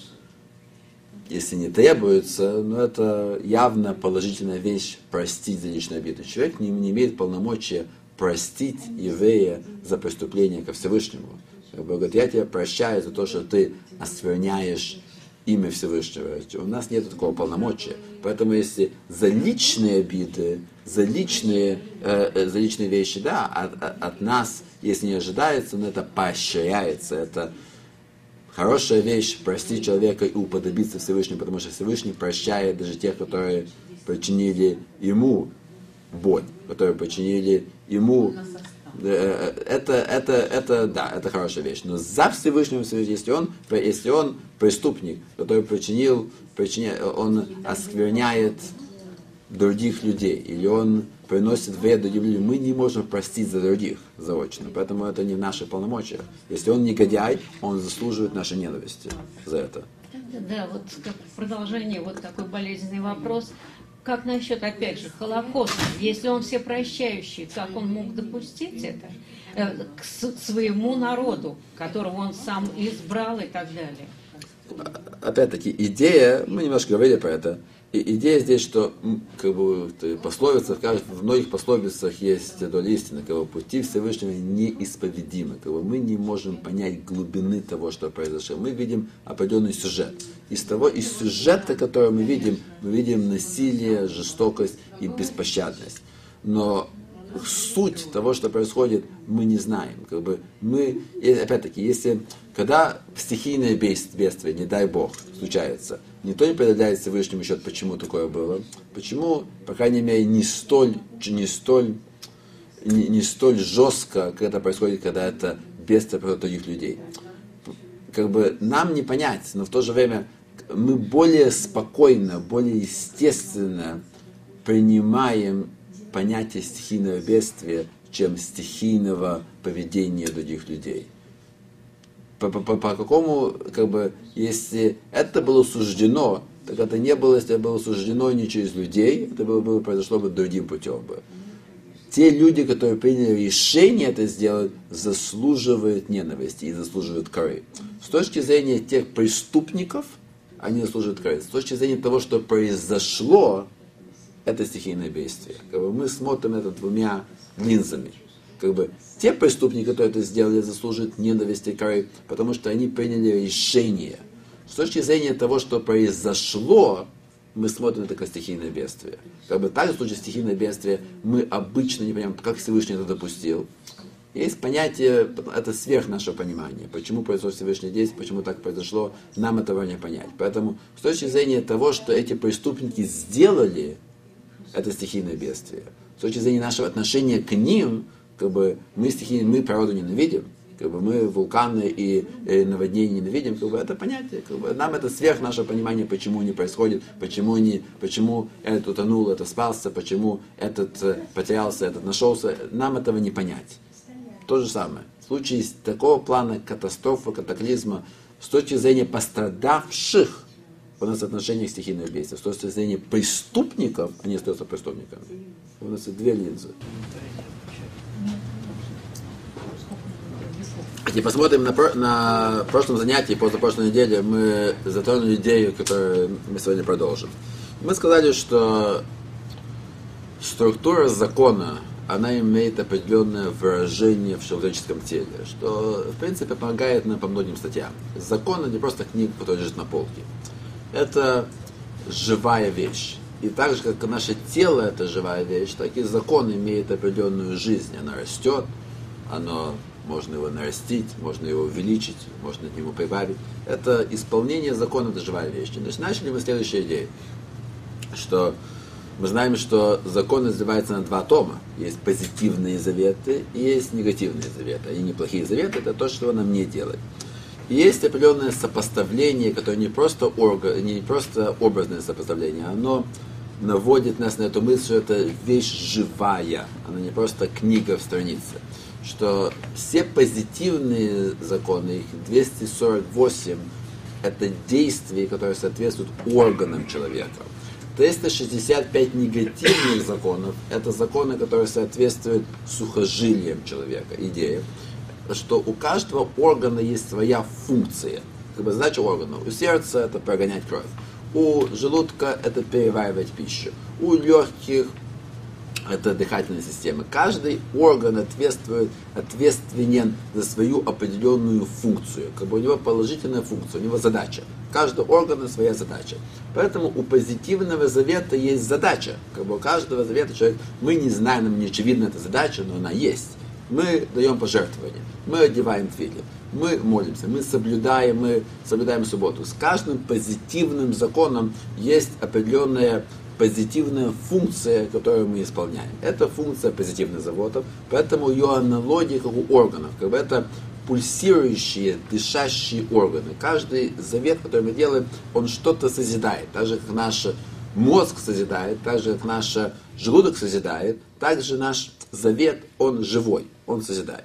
если не требуется, но это явно положительная вещь простить за личные обиды. Человек не, не имеет полномочия простить еврея за преступление ко Всевышнему. Как бы говорит, я тебя прощаю за то, что ты оскверняешь имя Всевышнего. У нас нет такого полномочия. Поэтому если за личные обиды, за личные, э, за личные вещи, да, от, от нас, если не ожидается, но это поощряется. Это хорошая вещь простить человека и уподобиться Всевышнему, потому что Всевышний прощает даже тех, которые причинили ему боль, которые причинили ему. Это, это, это, да, это хорошая вещь. Но за Всевышним, если он, если он преступник, который причинил, причиняет, он оскверняет других людей, или он приносит вред другим людям, мы не можем простить за других заочно. Поэтому это не в наших полномочиях. Если он негодяй, он заслуживает нашей ненависти за это. Да, вот как продолжение, вот такой болезненный вопрос. Как насчет, опять же, Холокоста? Если он всепрощающий, как он мог допустить это э, к своему народу, которого он сам избрал и так далее? Опять-таки, идея, мы немножко говорили про это, и идея здесь, что как бы, пословица, в многих пословицах есть доля истины, как бы, пути Всевышнего неисповедимы. Как бы, мы не можем понять глубины того, что произошло. Мы видим определенный сюжет. Из того, из сюжета, который мы видим, мы видим насилие, жестокость и беспощадность. Но суть того, что происходит, мы не знаем. Как бы мы, и опять-таки, если когда стихийное бедствие, не дай Бог, случается, никто не предлагает Всевышнему счет, почему такое было. Почему, по крайней мере, не столь, не столь не, не столь жестко, как это происходит, когда это бедствие против других людей. Как бы нам не понять, но в то же время мы более спокойно, более естественно принимаем понятие стихийного бедствия, чем стихийного поведения других людей. По, по, по какому, как бы, если это было суждено, так это не было, если это было суждено не через людей, это было, было, произошло бы другим путем бы. Те люди, которые приняли решение это сделать, заслуживают ненависти и заслуживают кары. С точки зрения тех преступников, они заслуживают кары. С точки зрения того, что произошло, это стихийное бедствие. Как бы мы смотрим это двумя линзами. Как бы те преступники, которые это сделали, заслуживают ненависти и кары, потому что они приняли решение. С точки зрения того, что произошло, мы смотрим это как стихийное бедствие. Как бы так в случае стихийное бедствие мы обычно не понимаем, как Всевышний это допустил. Есть понятие, это сверх нашего понимания. Почему произошло Всевышнее действие, почему так произошло, нам этого не понять. Поэтому с точки зрения того, что эти преступники сделали, это стихийное бедствие. С точки зрения нашего отношения к ним, как бы мы стихийно, мы природу ненавидим, как бы мы вулканы и, и наводнения ненавидим, как бы это понятие, как бы нам это сверх нашего понимания, почему не происходит, почему не, почему этот утонул, этот спасся, почему этот э, потерялся, этот нашелся, нам этого не понять. То же самое. В случае такого плана катастрофы, катаклизма, с точки зрения пострадавших, у нас отношение к стихийному бедствию, с точки зрения преступников, они остаются преступниками. У нас есть две линзы. И посмотрим на, на прошлом занятии, после прошлой недели, мы затронули идею, которую мы сегодня продолжим. Мы сказали, что структура закона, она имеет определенное выражение в человеческом теле, что, в принципе, помогает нам по многим статьям. Закон — это не просто книга, которая лежит на полке. Это живая вещь. И так же, как наше тело — это живая вещь, так и закон имеет определенную жизнь. Оно растет, оно... можно его нарастить, можно его увеличить, можно к нему прибавить. Это исполнение закона, это живая вещь. Значит, начали мы следующую идею, что мы знаем, что закон разделяется на два тома. Есть позитивные заветы и есть негативные заветы. Они неплохие заветы, это то, что нам не делать. И есть определенное сопоставление, которое не просто, орга, не просто образное сопоставление, оно наводит нас на эту мысль, что это вещь живая, она не просто книга в странице. Что все позитивные законы, их двести сорок восемь, это действия, которые соответствуют органам человека. триста шестьдесят пять негативных законов, это законы, которые соответствуют сухожилиям человека. Идея, что у каждого органа есть своя функция. Как бы задача органа. У сердца это прогонять кровь. У желудка это переваривать пищу. У легких это дыхательная система. Каждый орган ответствует, ответственен за свою определенную функцию. Как бы у него положительная функция, у него задача. У каждого органа своя задача. Поэтому у позитивного завета есть задача. Как бы у каждого завета человек, мы не знаем, нам не очевидна эта задача, но она есть. Мы даем пожертвования, мы одеваем тфилин, мы молимся, мы соблюдаем, мы соблюдаем субботу. С каждым позитивным законом есть определенная позитивная функция, которую мы исполняем. Это функция позитивных заводов, поэтому ее аналогия как у органов, как бы это пульсирующие, дышащие органы. Каждый завет, который мы делаем, он что-то созидает. Так же, как наш мозг созидает, так же, как наш желудок созидает, так же наш завет, он живой, он созидает.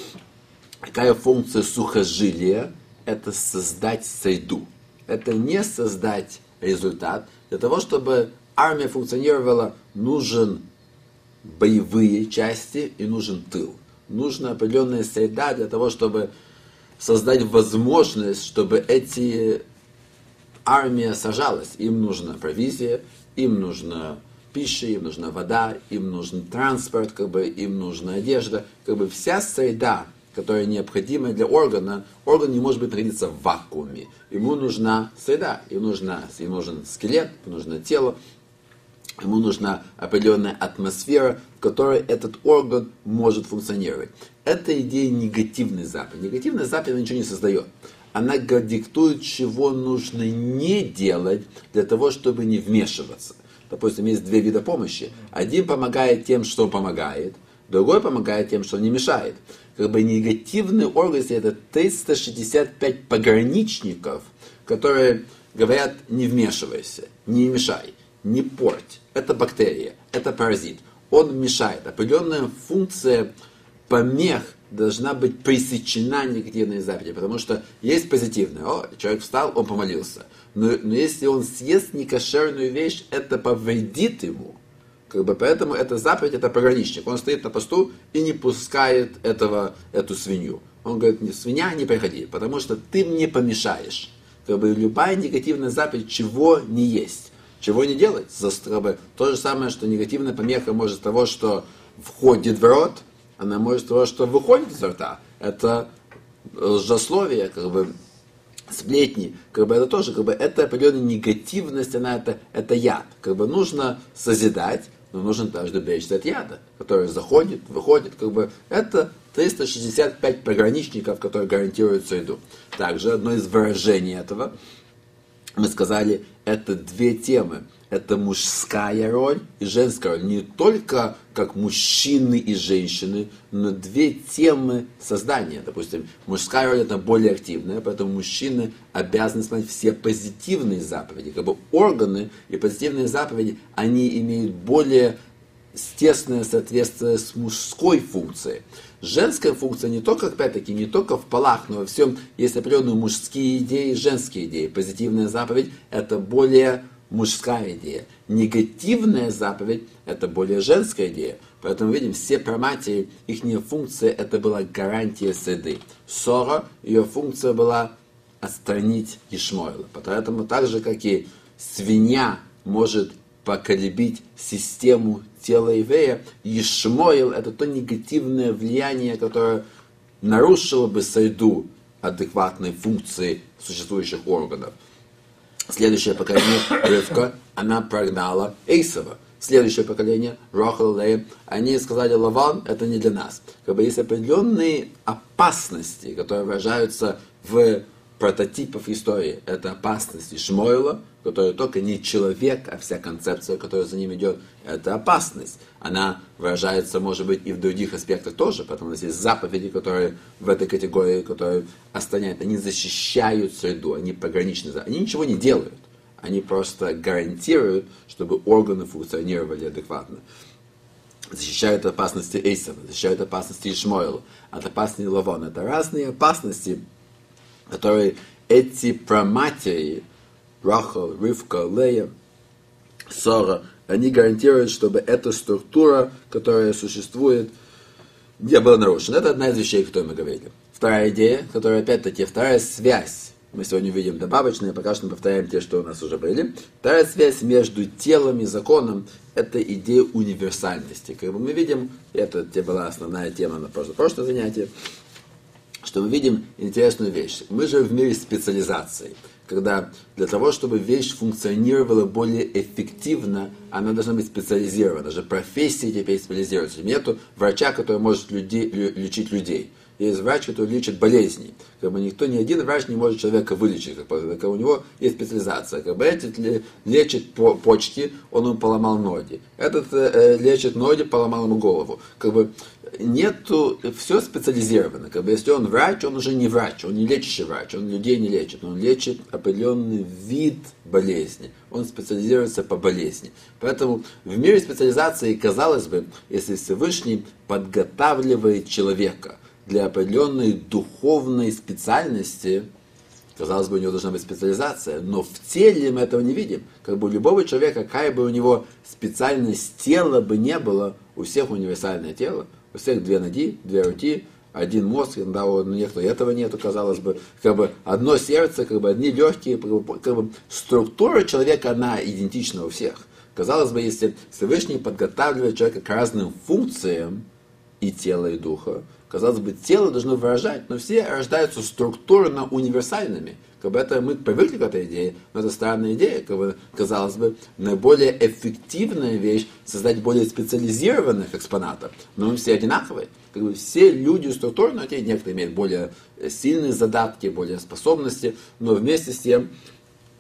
Какая функция сухожилия? Это создать среду. Это не создать результат. Для того, чтобы армия функционировала, нужен боевые части и нужен тыл. Нужна определенная среда для того, чтобы создать возможность, чтобы эти армия сажалась. Им нужна провизия, им нужна пища, им нужна вода, им нужен транспорт, как бы, им нужна одежда. Как бы вся среда, которая необходима для органа, орган не может быть находиться в вакууме. Ему нужна среда, ему, нужна, ему нужен скелет, ему нужно тело, ему нужна определенная атмосфера, в которой этот орган может функционировать. Это идея негативной заповеди. Негативная заповедь ничего не создает. Она диктует, чего нужно не делать для того, чтобы не вмешиваться. Допустим, есть две вида помощи. Один помогает тем, что помогает. Другой помогает тем, что он не мешает. Как бы негативный орган, если это триста шестьдесят пять пограничников, которые говорят: не вмешивайся, не мешай, не порть. Это бактерия, это паразит. Он мешает. Определенная функция помех должна быть пресечена негативной заповеди, потому что есть позитивное. О, человек встал, он помолился. Но, но если он съест некошерную вещь, это повредит ему. Как бы, поэтому эта заповедь, это пограничник. Он стоит на посту и не пускает этого, эту свинью. Он говорит: свинья, не приходи, потому что ты мне помешаешь. Как бы, любая негативная заповедь, чего не есть, чего не делать. Как бы, то же самое, что негативная помеха может от того, что входит в рот, она может от того, что выходит изо рта. Это лжесловие, как бы, сплетни, как бы это тоже, как бы это определенная негативность, она это, это яд. Как бы нужно созидать, но нужно также беречься от яда, который заходит, выходит, как бы это триста шестьдесят пять пограничников, которые гарантируют среду. Также одно из выражений этого, мы сказали, это две темы. Это мужская роль и женская роль. Не только как мужчины и женщины, но две темы создания. Допустим, мужская роль это более активная, поэтому мужчины обязаны исполнять все позитивные заповеди. Как бы органы и позитивные заповеди, они имеют более тесное соответствие с мужской функцией. Женская функция не только, опять-таки, не только в полах, но во всем есть определенные мужские идеи и женские идеи. Позитивная заповедь это более мужская идея. Негативная заповедь – это более женская идея. Поэтому видим, все праматери, их функция – это была гарантия среды. Сора, ее функция была отстранить Ишмоэла. Поэтому так же, как и свинья может поколебить систему тела еврея, Ишмоэл – это то негативное влияние, которое нарушило бы среду адекватной функции существующих органов. Следующее поколение, Ривка, она прогнала Эйсова. Следующее поколение, Рахел, Лея, они сказали: Лаван, это не для нас. Как бы есть определенные опасности, которые выражаются в прототипах истории. Это опасности Шмуэла, который только не человек, а вся концепция, которая за ним идет, это опасность. Она выражается, может быть, и в других аспектах тоже, потому что есть заповеди, которые в этой категории, которые остальные, они защищают среду, они пограничны, они ничего не делают. Они просто гарантируют, чтобы органы функционировали адекватно. Защищают от опасности Эйсова, защищают от опасности Ишмоэла, от опасности Лавона. Это разные опасности, которые эти праматери, Рахел, Ривка, Лея, Сора, они гарантируют, чтобы эта структура, которая существует, не была нарушена. Это одна из вещей, о которой мы говорили. Вторая идея, которая опять-таки, вторая связь. Мы сегодня видим добавочные, пока что мы повторяем те, что у нас уже были. Вторая связь между телом и законом – это идея универсальности. Как бы мы видим, это была основная тема на прошлое, прошлое занятие, что мы видим интересную вещь. Мы живем в мире специализации, когда для того, чтобы вещь функционировала более эффективно, она должна быть специализирована. Даже профессии теперь специализируются. Нету врача, который может людей, лечить людей. Есть врач, который лечит болезни. Как бы никто, ни один врач не может человека вылечить. Как бы, у него есть специализация. Как бы этот лечит по почки, он ему поломал ноги. Этот э, лечит ноги, поломал ему голову. Как бы нету, все специализировано. Как бы, если он врач, он уже не врач, он не лечащий врач, он людей не лечит, он лечит определенный вид болезни. Он специализируется по болезни. Поэтому в мире специализации, казалось бы, если Всевышний подготавливает человека для определенной духовной специальности, казалось бы, у него должна быть специализация, но в теле мы этого не видим. Как бы у любого человека, какая бы у него специальность тела бы не было, у всех универсальное тело, у всех две ноги, две руки, один мозг, да, у некоторых этого нету, казалось бы, как бы одно сердце, как бы одни легкие, как бы структура человека, она идентична у всех. Казалось бы, если Всевышний подготавливает человека к разным функциям и тела, и духа, казалось бы, тело должно выражать, но все рождаются структурно универсальными. Как бы это мы привыкли к этой идее, но это странная идея. Как бы, казалось бы, наиболее эффективная вещь создать более специализированных экспонатов. Но мы все одинаковые. Как бы все люди структурно, некоторые имеют более сильные задатки, более способности, но вместе с тем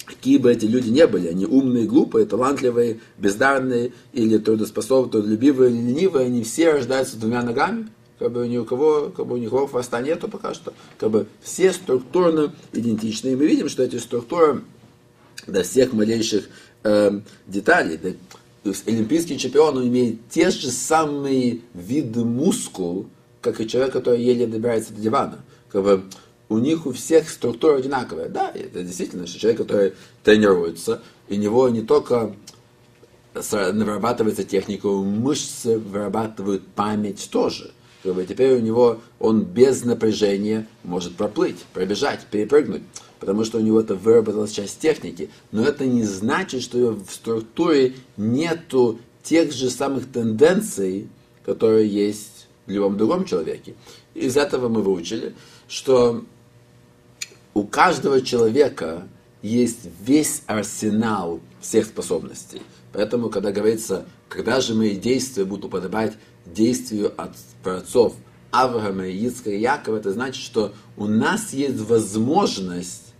какие бы эти люди ни были, они умные, глупые, талантливые, бездарные, или трудоспособные, трудолюбивые, или ленивые, они все рождаются с двумя ногами, как бы ни у кого, как бы у никого хвоста нету пока что, как бы все структурно идентичны. И мы видим, что эти структуры до всех малейших э, деталей, да, то есть олимпийский чемпион, он имеет те же самые виды мускул, как и человек, который еле добирается до дивана. Как бы у них у всех структура одинаковая. Да, это действительно, что человек, который тренируется, у него не только вырабатывается техника, мышцы вырабатывают память тоже. Как бы теперь у него, он без напряжения может проплыть, пробежать, перепрыгнуть, потому что у него это выработалась часть техники. Но это не значит, что в структуре нету тех же самых тенденций, которые есть в любом другом человеке. Из этого мы выучили, что у каждого человека есть весь арсенал всех способностей. Поэтому, когда говорится, когда же мои действия будут уподобать действию от праотцов Авраама, Ицхака и Якова, это значит, что у нас есть возможность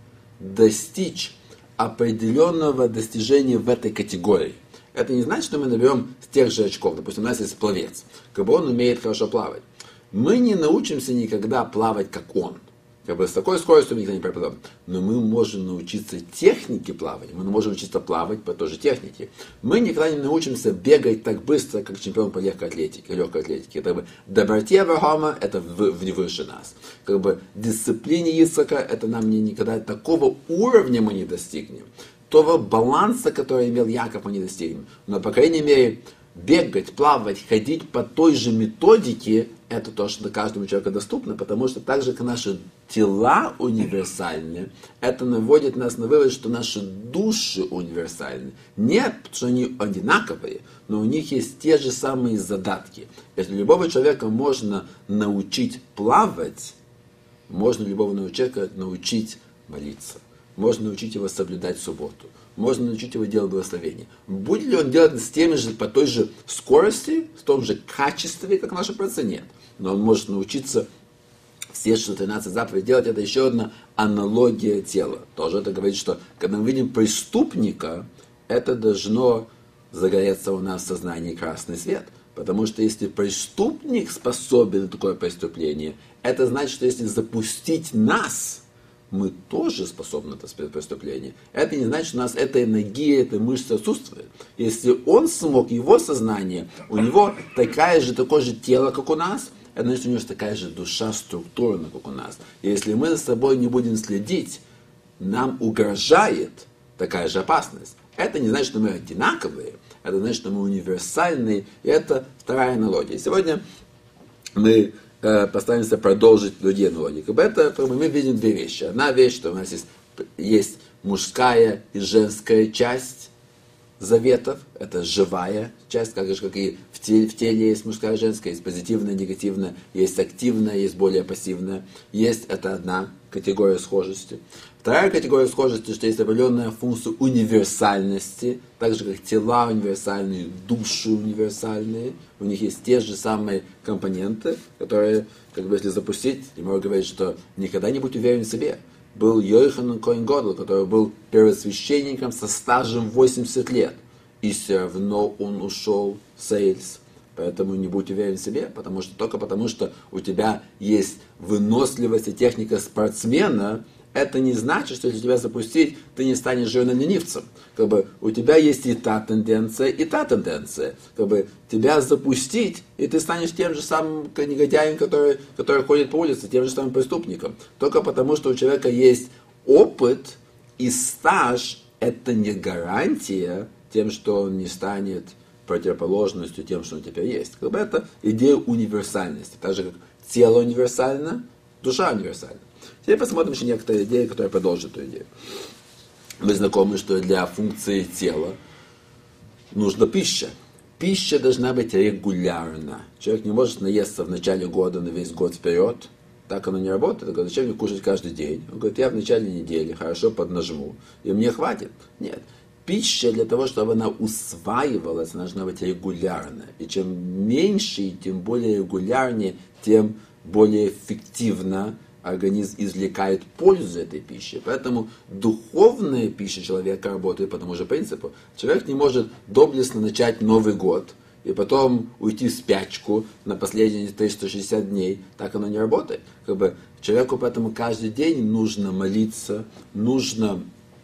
достичь определенного достижения в этой категории. Это не значит, что мы наберем с тех же очков. Допустим, у нас есть пловец, как бы он умеет хорошо плавать. Мы не научимся никогда плавать, как он. Как бы с такой скоростью мы никогда не проплывем. Но мы можем научиться технике плавания. Мы можем учиться плавать по той же технике. Мы никогда не научимся бегать так быстро, как чемпион по легкой атлетике. Легкой атлетике. Как бы доброте Авраама это в, в, выше нас. Как бы дисциплине Ицхака это нам не, никогда такого уровня мы не достигнем. Того баланса, который имел Яков, мы не достигнем. Но, по крайней мере, бегать, плавать, ходить по той же методике, это то, что каждому человеку доступно, потому что так же, как наши тела универсальны, это наводит нас на вывод, что наши души универсальны. Нет, потому что они одинаковые, но у них есть те же самые задатки. Если любого человека можно научить плавать, можно любого человека научить молиться. Можно научить его соблюдать субботу. Можно научить его делать благословение. Будет ли он делать с теми же, по той же скорости, в том же качестве, как наши праотцы? Нет. Но он может научиться все шестьсот тринадцать заповедей делать. Это еще одна аналогия тела. Тоже это говорит, что когда мы видим преступника, это должно загореться у нас в сознании красный свет. Потому что если преступник способен на такое преступление, это значит, что если запустить нас, мы тоже способны на это преступление. Это не значит, что у нас этой ноги, этой мышцы отсутствует. Если он смог, его сознание, у него такая же, такое же тело, как у нас, это значит, у него такая же душа структурна, как у нас. И если мы за собой не будем следить, нам угрожает такая же опасность. Это не значит, что мы одинаковые, это значит, что мы универсальные, и это вторая аналогия. Сегодня мы постараемся продолжить другие аналогии. Как бы это, мы видим две вещи. Одна вещь, что у нас есть, есть мужская и женская часть заветов, это живая часть, как же, как и в теле, в теле есть мужская и женская, есть позитивная, негативная, есть активная, есть более пассивная. Есть, это одна категория схожести. Вторая категория схожести, что есть определенная функция универсальности, так же как тела универсальные, души универсальные, у них есть те же самые компоненты, которые, как бы если запустить, я могу говорить, что никогда не будь уверен в себе. Был Йоханан Коэн Гадоль, который был первосвященником со стажем восемьдесят лет, и все равно он ушел в сейлс. Поэтому не будь уверен в себе, потому что, только потому что у тебя есть выносливость и техника спортсмена, это не значит, что если тебя запустить, ты не станешь жирным ленивцем. Как бы у тебя есть и та тенденция, и та тенденция. Как бы тебя запустить, и ты станешь тем же самым негодяем, который, который ходит по улице, тем же самым преступником. Только потому, что у человека есть опыт и стаж, это не гарантия тем, что он не станет противоположностью тем, что у тебя есть. Как бы это идея универсальности. Так же, как тело универсально, душа универсальна. Теперь посмотрим еще некоторые идеи, которые продолжат эту идею. Мы знакомы, что для функции тела нужна пища. Пища должна быть регулярна. Человек не может наесться в начале года на весь год вперед. Так оно не работает. Он говорит, зачем мне кушать каждый день? Он говорит, я в начале недели хорошо поднажму, и мне хватит. Нет. Пища для того, чтобы она усваивалась, она должна быть регулярна. И чем меньше, и тем более регулярнее, тем более эффективно организм извлекает пользу из этой пищи. Поэтому духовная пища человека работает по тому же принципу. Человек не может доблестно начать Новый год и потом уйти в спячку на последние триста шестьдесят дней. Так оно не работает. Как бы человеку поэтому каждый день нужно молиться, нужно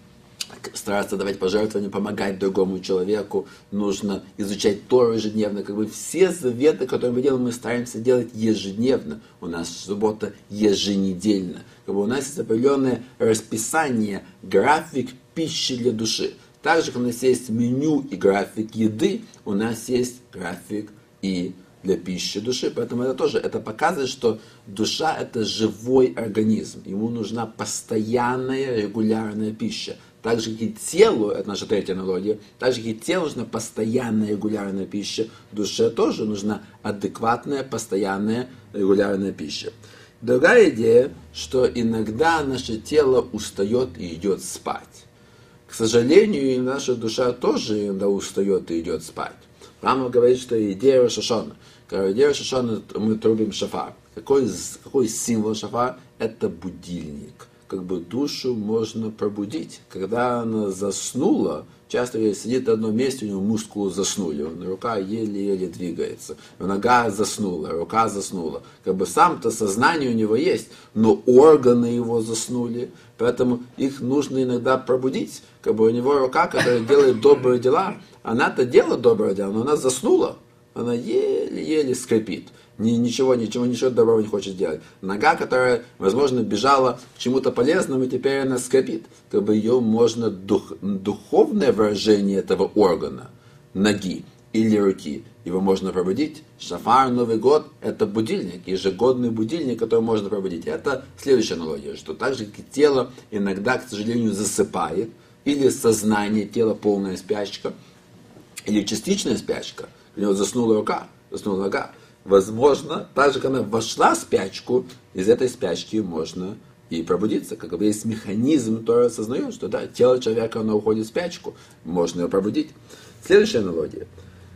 стараться давать пожертвования, помогать другому человеку, нужно изучать Тору ежедневно. Как бы все заветы, которые мы делаем, мы стараемся делать ежедневно. У нас суббота еженедельно. Как бы у нас есть определенное расписание, график пищи для души. Так же, как у нас есть меню и график еды, у нас есть график и для пищи души. Поэтому это тоже, это показывает, что душа это живой организм. Ему нужна постоянная, регулярная пища. Так же, как и телу, это наша третья аналогия, так же, как и телу нужна постоянная, регулярная пища, душе тоже нужна адекватная, постоянная, регулярная пища. Другая идея, что иногда наше тело устает и идет спать. К сожалению, и наша душа тоже иногда устает и идет спать. Рамбам говорит, что идея Рош ха-Шана. Когда идея Рош ха-Шана мы трубим шафар. Какой, какой символ шафар? Это будильник. Как бы душу можно пробудить. Когда она заснула, часто сидит на одном месте, у него мускулы заснули, рука еле-еле двигается, нога заснула, рука заснула. Как бы сам-то сознание у него есть, но органы его заснули, поэтому их нужно иногда пробудить. Как бы у него рука, которая делает добрые дела, она-то делает добрые дела, но она заснула, она еле-еле скрипит. Ничего, ничего, ничего доброго не хочет делать. Нога, которая, возможно, бежала к чему-то полезному, и теперь она скрипит. Как бы ее можно, дух, духовное выражение этого органа, ноги или руки, его можно пробудить. Шафар, Новый год, это будильник, ежегодный будильник, который можно пробудить. Это следующая аналогия, что так же, как и тело иногда, к сожалению, засыпает, или сознание, тело полная спячка, или частичная спячка, у него заснула рука, заснула нога. Возможно, так же, как она вошла в спячку, из этой спячки можно и пробудиться. Как бы есть механизм, который осознает, что да, тело человека, оно уходит в спячку, можно его пробудить. Следующая аналогия.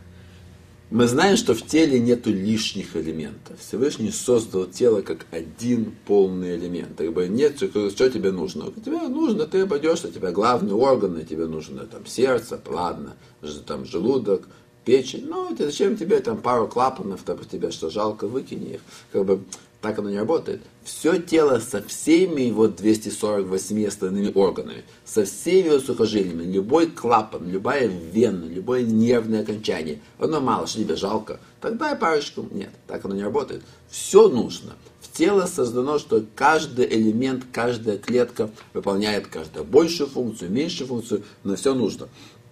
Мы знаем, что в теле нет лишних элементов. Всевышний создал тело как один полный элемент. Как бы нет, что тебе нужно. Тебе нужно, ты пойдешь, у тебя главные органы, тебе нужно там сердце, ладно, там желудок, печень, ну, это зачем тебе там пару клапанов, там, тебе что, жалко, выкини их. Как бы так оно не работает. Все тело со всеми его двумястами сорока восьми остальными органами, со всеми его сухожилиями, любой клапан, любая вена, любое нервное окончание, оно мало, что тебе жалко, тогда и парочку. Нет, так оно не работает. Все нужно. В тело создано, что каждый элемент, каждая клетка выполняет каждую большую функцию, меньшую функцию, но все нужно.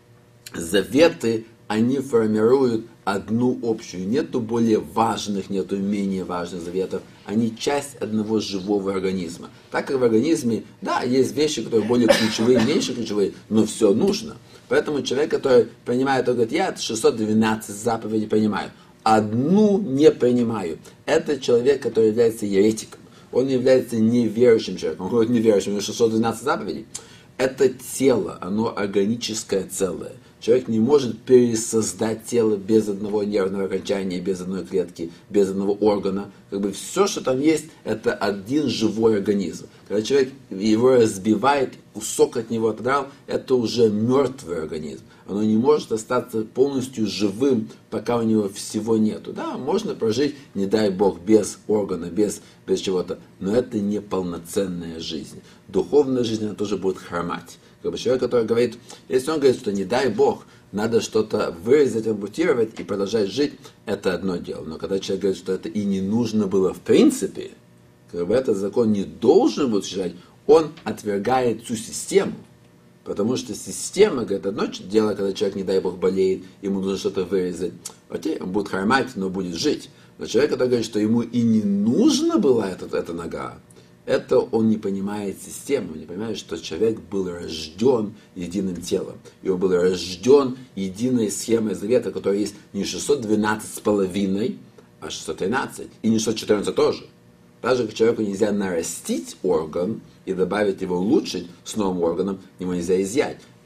Заветы, они формируют одну общую. Нету более важных, нету менее важных заветов. Они часть одного живого организма. Так как в организме, да, есть вещи, которые более ключевые, меньше ключевые, но все нужно. Поэтому человек, который принимает, он говорит, я шестьсот двенадцать заповедей принимаю. Одну не принимаю. Это человек, который является еретиком. Он является неверующим человеком. Он говорит неверующим, у него шестьсот двенадцать заповедей. Это тело, оно органическое целое. Человек не может пересоздать тело без одного нервного окончания, без одной клетки, без одного органа. Как бы все, что там есть, это один живой организм. Когда человек его разбивает, кусок от него отодрал, это уже мертвый организм. Оно не может остаться полностью живым, пока у него всего нету. Да, можно прожить, не дай Бог, без органа, без, без чего-то, но это не полноценная жизнь. Духовная жизнь, она тоже будет хромать. Как бы человек, который говорит, если он говорит, что не дай Бог, надо что-то вырезать, ампутировать и продолжать жить, это одно дело. Но когда человек говорит, что это и не нужно было в принципе, как бы этот закон не должен был существовать, он отвергает всю систему. Потому что система, говорит, одно дело, когда человек, не дай Бог, болеет, ему нужно что-то вырезать. Окей, он будет хромать, но будет жить. Но человек, который говорит, что ему и не нужно была эта, эта нога, это он не понимает систему, он не понимает, что человек был рожден единым телом. И он был рожден единой схемой завета, которая есть не шестьсот двенадцать с половиной, а шестьсот тринадцать. И не шестьсот четырнадцать тоже. Даже как человеку нельзя нарастить орган и добавить его, улучшить с новым органом, его нельзя изъять.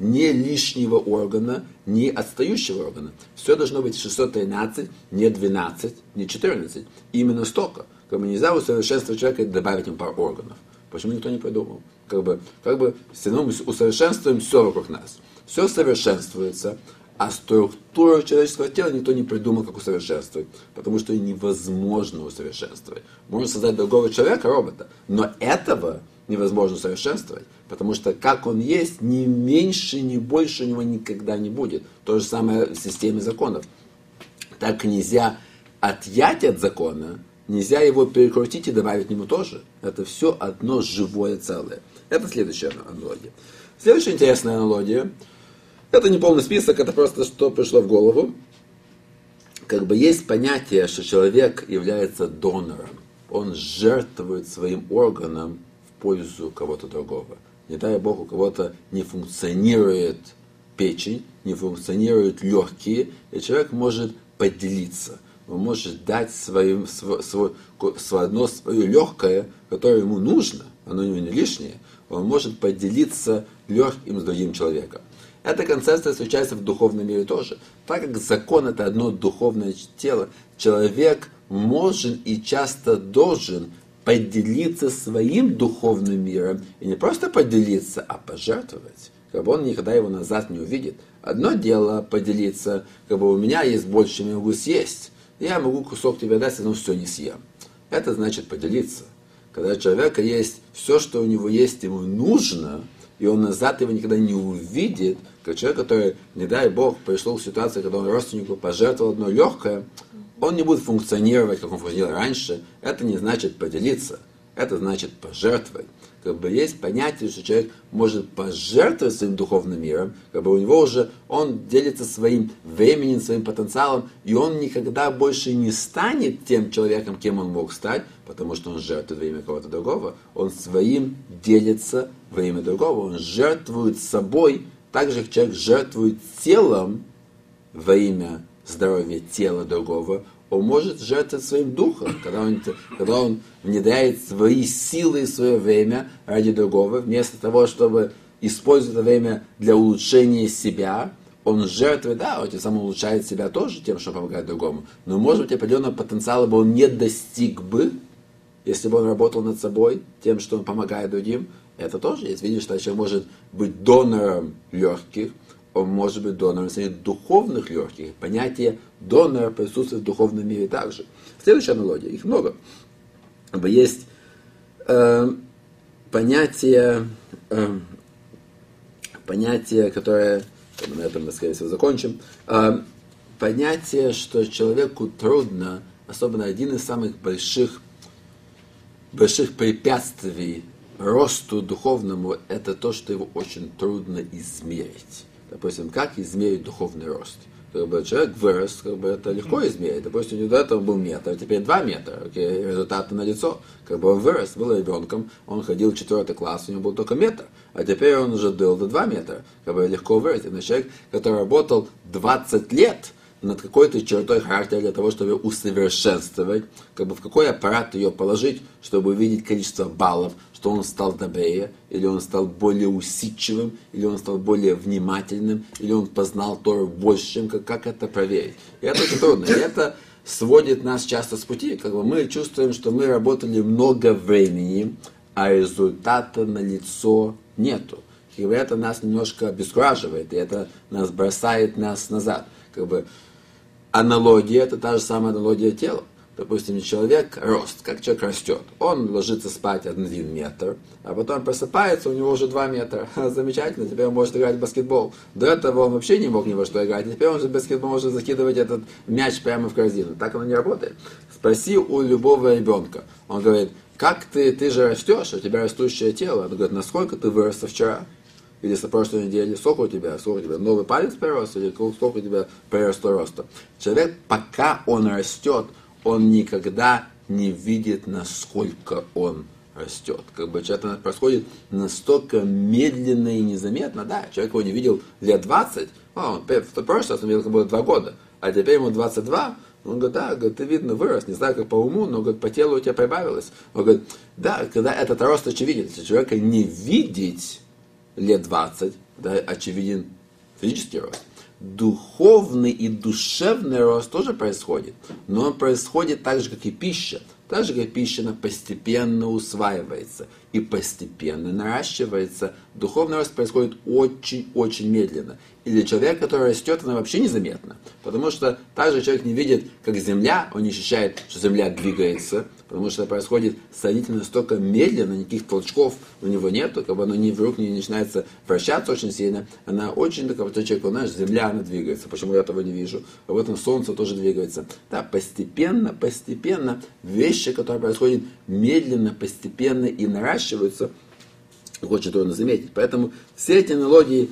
ни лишнего органа, ни отстающего органа. Все должно быть шестьсот тринадцать, не двенадцать, не четырнадцать. Именно столько. Как бы нельзя усовершенствовать человека и добавить ему пару органов. Почему никто не придумал? Как бы, как бы все равно мы усовершенствуем все вокруг нас. Все совершенствуется, а структуру человеческого тела никто не придумал, как усовершенствовать, потому что ее невозможно усовершенствовать. Можно создать другого человека, робота, но этого невозможно усовершенствовать, потому что как он есть, ни меньше, ни больше у него никогда не будет. То же самое в системе законов. Так нельзя отъять от закона, нельзя его перекрутить и добавить к нему тоже. Это все одно живое целое. Это следующая аналогия. Следующая интересная аналогия. Это не полный список, это просто что пришло в голову. Как бы есть понятие, что человек является донором. Он жертвует своим органом в пользу кого-то другого. Не дай Бог, у кого-то не функционирует печень, не функционируют легкие, и человек может поделиться. Он может дать своим, свое, свое, одно свое легкое, которое ему нужно, оно у него не лишнее, он может поделиться легким с другим человеком. Эта концепция встречается в духовном мире тоже. Так как закон – это одно духовное тело, человек может и часто должен поделиться своим духовным миром, и не просто поделиться, а пожертвовать. Как бы он никогда его назад не увидит. Одно дело поделиться, как бы у меня есть больше, чем я могу съесть. Я могу кусок тебе дать, но все не съем. Это значит поделиться. Когда у человека есть все, что у него есть, ему нужно, и он назад его никогда не увидит, как человек, который, не дай Бог, пришел в ситуацию, когда он родственнику пожертвовал одно легкое, он не будет функционировать, как он функционировал раньше. Это не значит поделиться, это значит пожертвовать. Как бы есть понятие, что человек может пожертвовать своим духовным миром, как бы у него уже, он делится своим временем, своим потенциалом, и он никогда больше не станет тем человеком, кем он мог стать, потому что он жертвует во имя кого-то другого. Он своим делится во имя другого, он жертвует собой, так же, как человек жертвует телом во имя здоровья тела другого, он может жертвовать своим духом, когда он, когда он внедряет свои силы и свое время ради другого, вместо того, чтобы использовать это время для улучшения себя, он жертвует, да, он тем самым улучшает себя тоже тем, что помогает другому, но, может быть, определенного потенциала бы он не достиг бы, если бы он работал над собой, тем, что он помогает другим. Это тоже есть. Видишь, что человек может быть донором легких, он может быть донором своих духовных легких. Понятие донора присутствует в духовном мире также. Следующая аналогия, их много. Есть э, понятие, э, понятие, которое, на этом мы, скорее всего, закончим, э, понятие, что человеку трудно, особенно один из самых больших, больших препятствий росту духовному, это то, что его очень трудно измерить. Допустим, как измерить духовный рост? Как бы человек вырос, как бы это легко измерить. Допустим, у него до этого был метр, а теперь два метра. Окей, результаты налицо. Как бы он вырос, был ребенком, он ходил в четвертый класс, у него был только метр. А теперь он уже дал до два метра. Как бы легко вырасти. Но человек, который работал двадцать лет над какой-то чертой характера для того, чтобы ее усовершенствовать, как бы в какой аппарат ее положить, чтобы увидеть количество баллов, что он стал добрее, или он стал более усидчивым, или он стал более внимательным, или он познал Тору больше, чем как, как это проверить. И это очень трудно. И это сводит нас часто с пути. Как бы мы чувствуем, что мы работали много времени, а результата налицо нету. И это нас немножко обескураживает, и это нас бросает нас назад. Как бы аналогия, это та же самая аналогия тела. Допустим, человек рост, как человек растет. Он ложится спать один метр, а потом просыпается, у него уже два метра. Замечательно, теперь он может играть в баскетбол. До этого он вообще не мог ни во что играть, и теперь он же в баскетбол может закидывать этот мяч прямо в корзину. Так оно не работает. Спроси у любого ребенка. Он говорит, как ты, ты же растешь, у тебя растущее тело. Он говорит, насколько ты вырос со вчера? Или с прошлой недели, сколько у тебя, сколько у тебя, новый палец прирос, или сколько у тебя приросло роста. Человек, пока он растет, он никогда не видит, насколько он растет. Как бы это происходит настолько медленно и незаметно. Да, человек его не видел лет двадцать, а он, в прошлый раз он видел, как было два года, а теперь ему двадцать два, он говорит, да, говорит, ты, видно, вырос, не знаю, как по уму, но говорит, по телу у тебя прибавилось. Он говорит, да, когда этот рост очевиден, если человека не видеть лет двадцать, да, очевиден физический рост. Духовный и душевный рост тоже происходит, но он происходит так же, как и пища. Так же, как пища, она постепенно усваивается и постепенно наращивается. Духовный рост происходит очень-очень медленно. И для человека, который растет, она вообще незаметна. Потому что также человек не видит, как земля, он не ощущает, что земля двигается, потому что это происходит сравнительно настолько медленно, никаких толчков у него нету, как бы оно не вдруг не начинается вращаться очень сильно. Она очень такая, вот человек, знаешь, земля, она двигается, почему я этого не вижу. А в этом солнце тоже двигается. Да, постепенно, постепенно вещи, которые происходят медленно, постепенно и наращиваются, очень трудно заметить. Поэтому все эти аналогии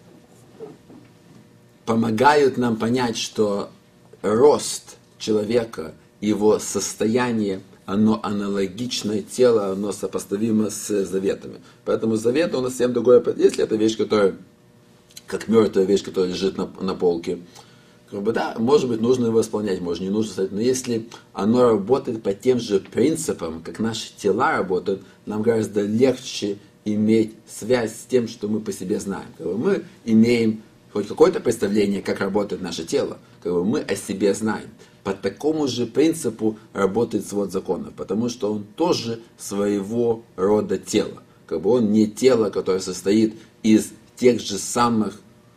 помогают нам понять, что рост человека, его состояние, оно аналогично телу, оно сопоставимо с заветами. Поэтому завет, он совсем другой. Если это вещь, которая, как мертвая вещь, которая лежит на, на полке, как бы, да, может быть, нужно его исполнять, может, не нужно. Но если оно работает по тем же принципам, как наши тела работают, нам гораздо легче иметь связь с тем, что мы по себе знаем. Как бы мы имеем хоть какое-то представление, как работает наше тело, как бы мы о себе знаем. По такому же принципу работает свод законов, потому что он тоже своего рода тело. Как бы он не тело, которое состоит из тех же самых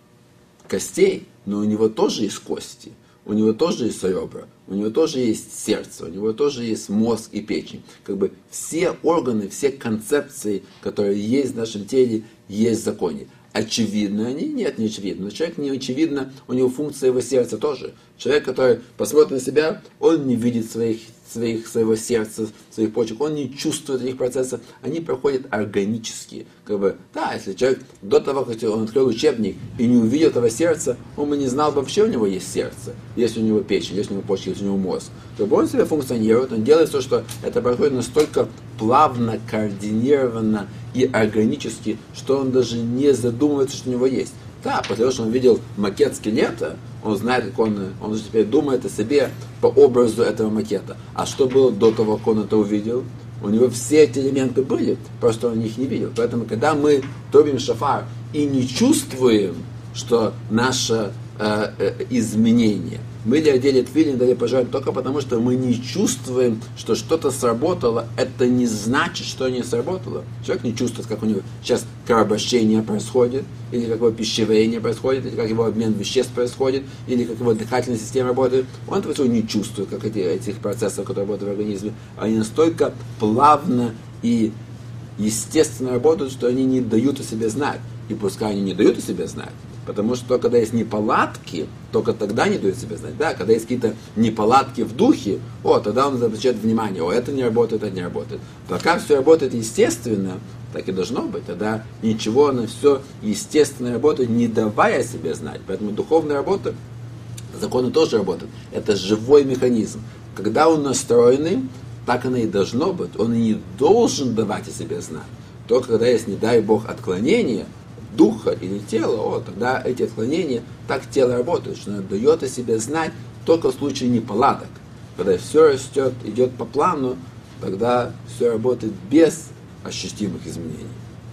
костей, но у него тоже есть кости, у него тоже есть ребра, у него тоже есть сердце, у него тоже есть мозг и печень. Как бы все органы, все концепции, которые есть в нашем теле, есть в законе. Очевидно они? Нет, не очевидно. Но человек не очевидно, у него функция его сердца тоже. Человек, который посмотрит на себя, он не видит своих, своих, своего сердца, своих почек, он не чувствует этих процессов, они проходят органически. Как бы, да, если человек до того, как он открыл учебник и не увидел этого сердца, он бы не знал, вообще у него есть сердце, есть у него печень, есть у него почки, есть у него мозг. Как бы он себя функционирует, он делает то, что это проходит настолько плавно, координированно и органически, что он даже не задумывается, что у него есть. Да, после того, что он видел макет скелета, он знает, как он, он уже теперь думает о себе по образу этого макета. А что было до того, как он это увидел? У него все эти элементы были, просто он их не видел. Поэтому, когда мы трубим шафар и не чувствуем, что наше э, э, изменение, мы ли одели тфилин, дали пожар только потому, что мы не чувствуем, что что-то сработало, это не значит, что не сработало. Человек не чувствует, как у него сейчас кровообращение происходит, или как его пищеварение происходит, или как его обмен веществ происходит, или как его дыхательная система работает. Он этого всего не чувствует, как эти, этих процессов, которые работают в организме. Они настолько плавно и естественно работают, что они не дают о себе знать. И пускай они не дают о себе знать, потому что когда есть неполадки, только тогда не дают себе знать. Да, когда есть какие-то неполадки в духе, о, тогда он обращает внимание, о, это не работает, это не работает. Пока все работает естественно, так и должно быть, тогда ничего, на все естественно работает, не давая себе знать. Поэтому духовная работа, законы тоже работают. Это живой механизм. Когда он настроенный, так оно и должно быть. Он и не должен давать о себе знать. Только когда есть, не дай Бог, отклонение духа или тела, о, тогда эти отклонения, так тело работает, что оно дает о себе знать только в случае неполадок. Когда все растет, идет по плану, тогда все работает без ощутимых изменений.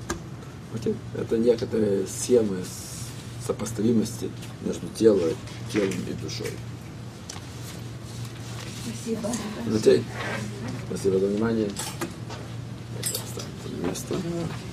Вот это некоторые схемы сопоставимости между телом, телом и душой. Спасибо. Спасибо за внимание. Оставим это место.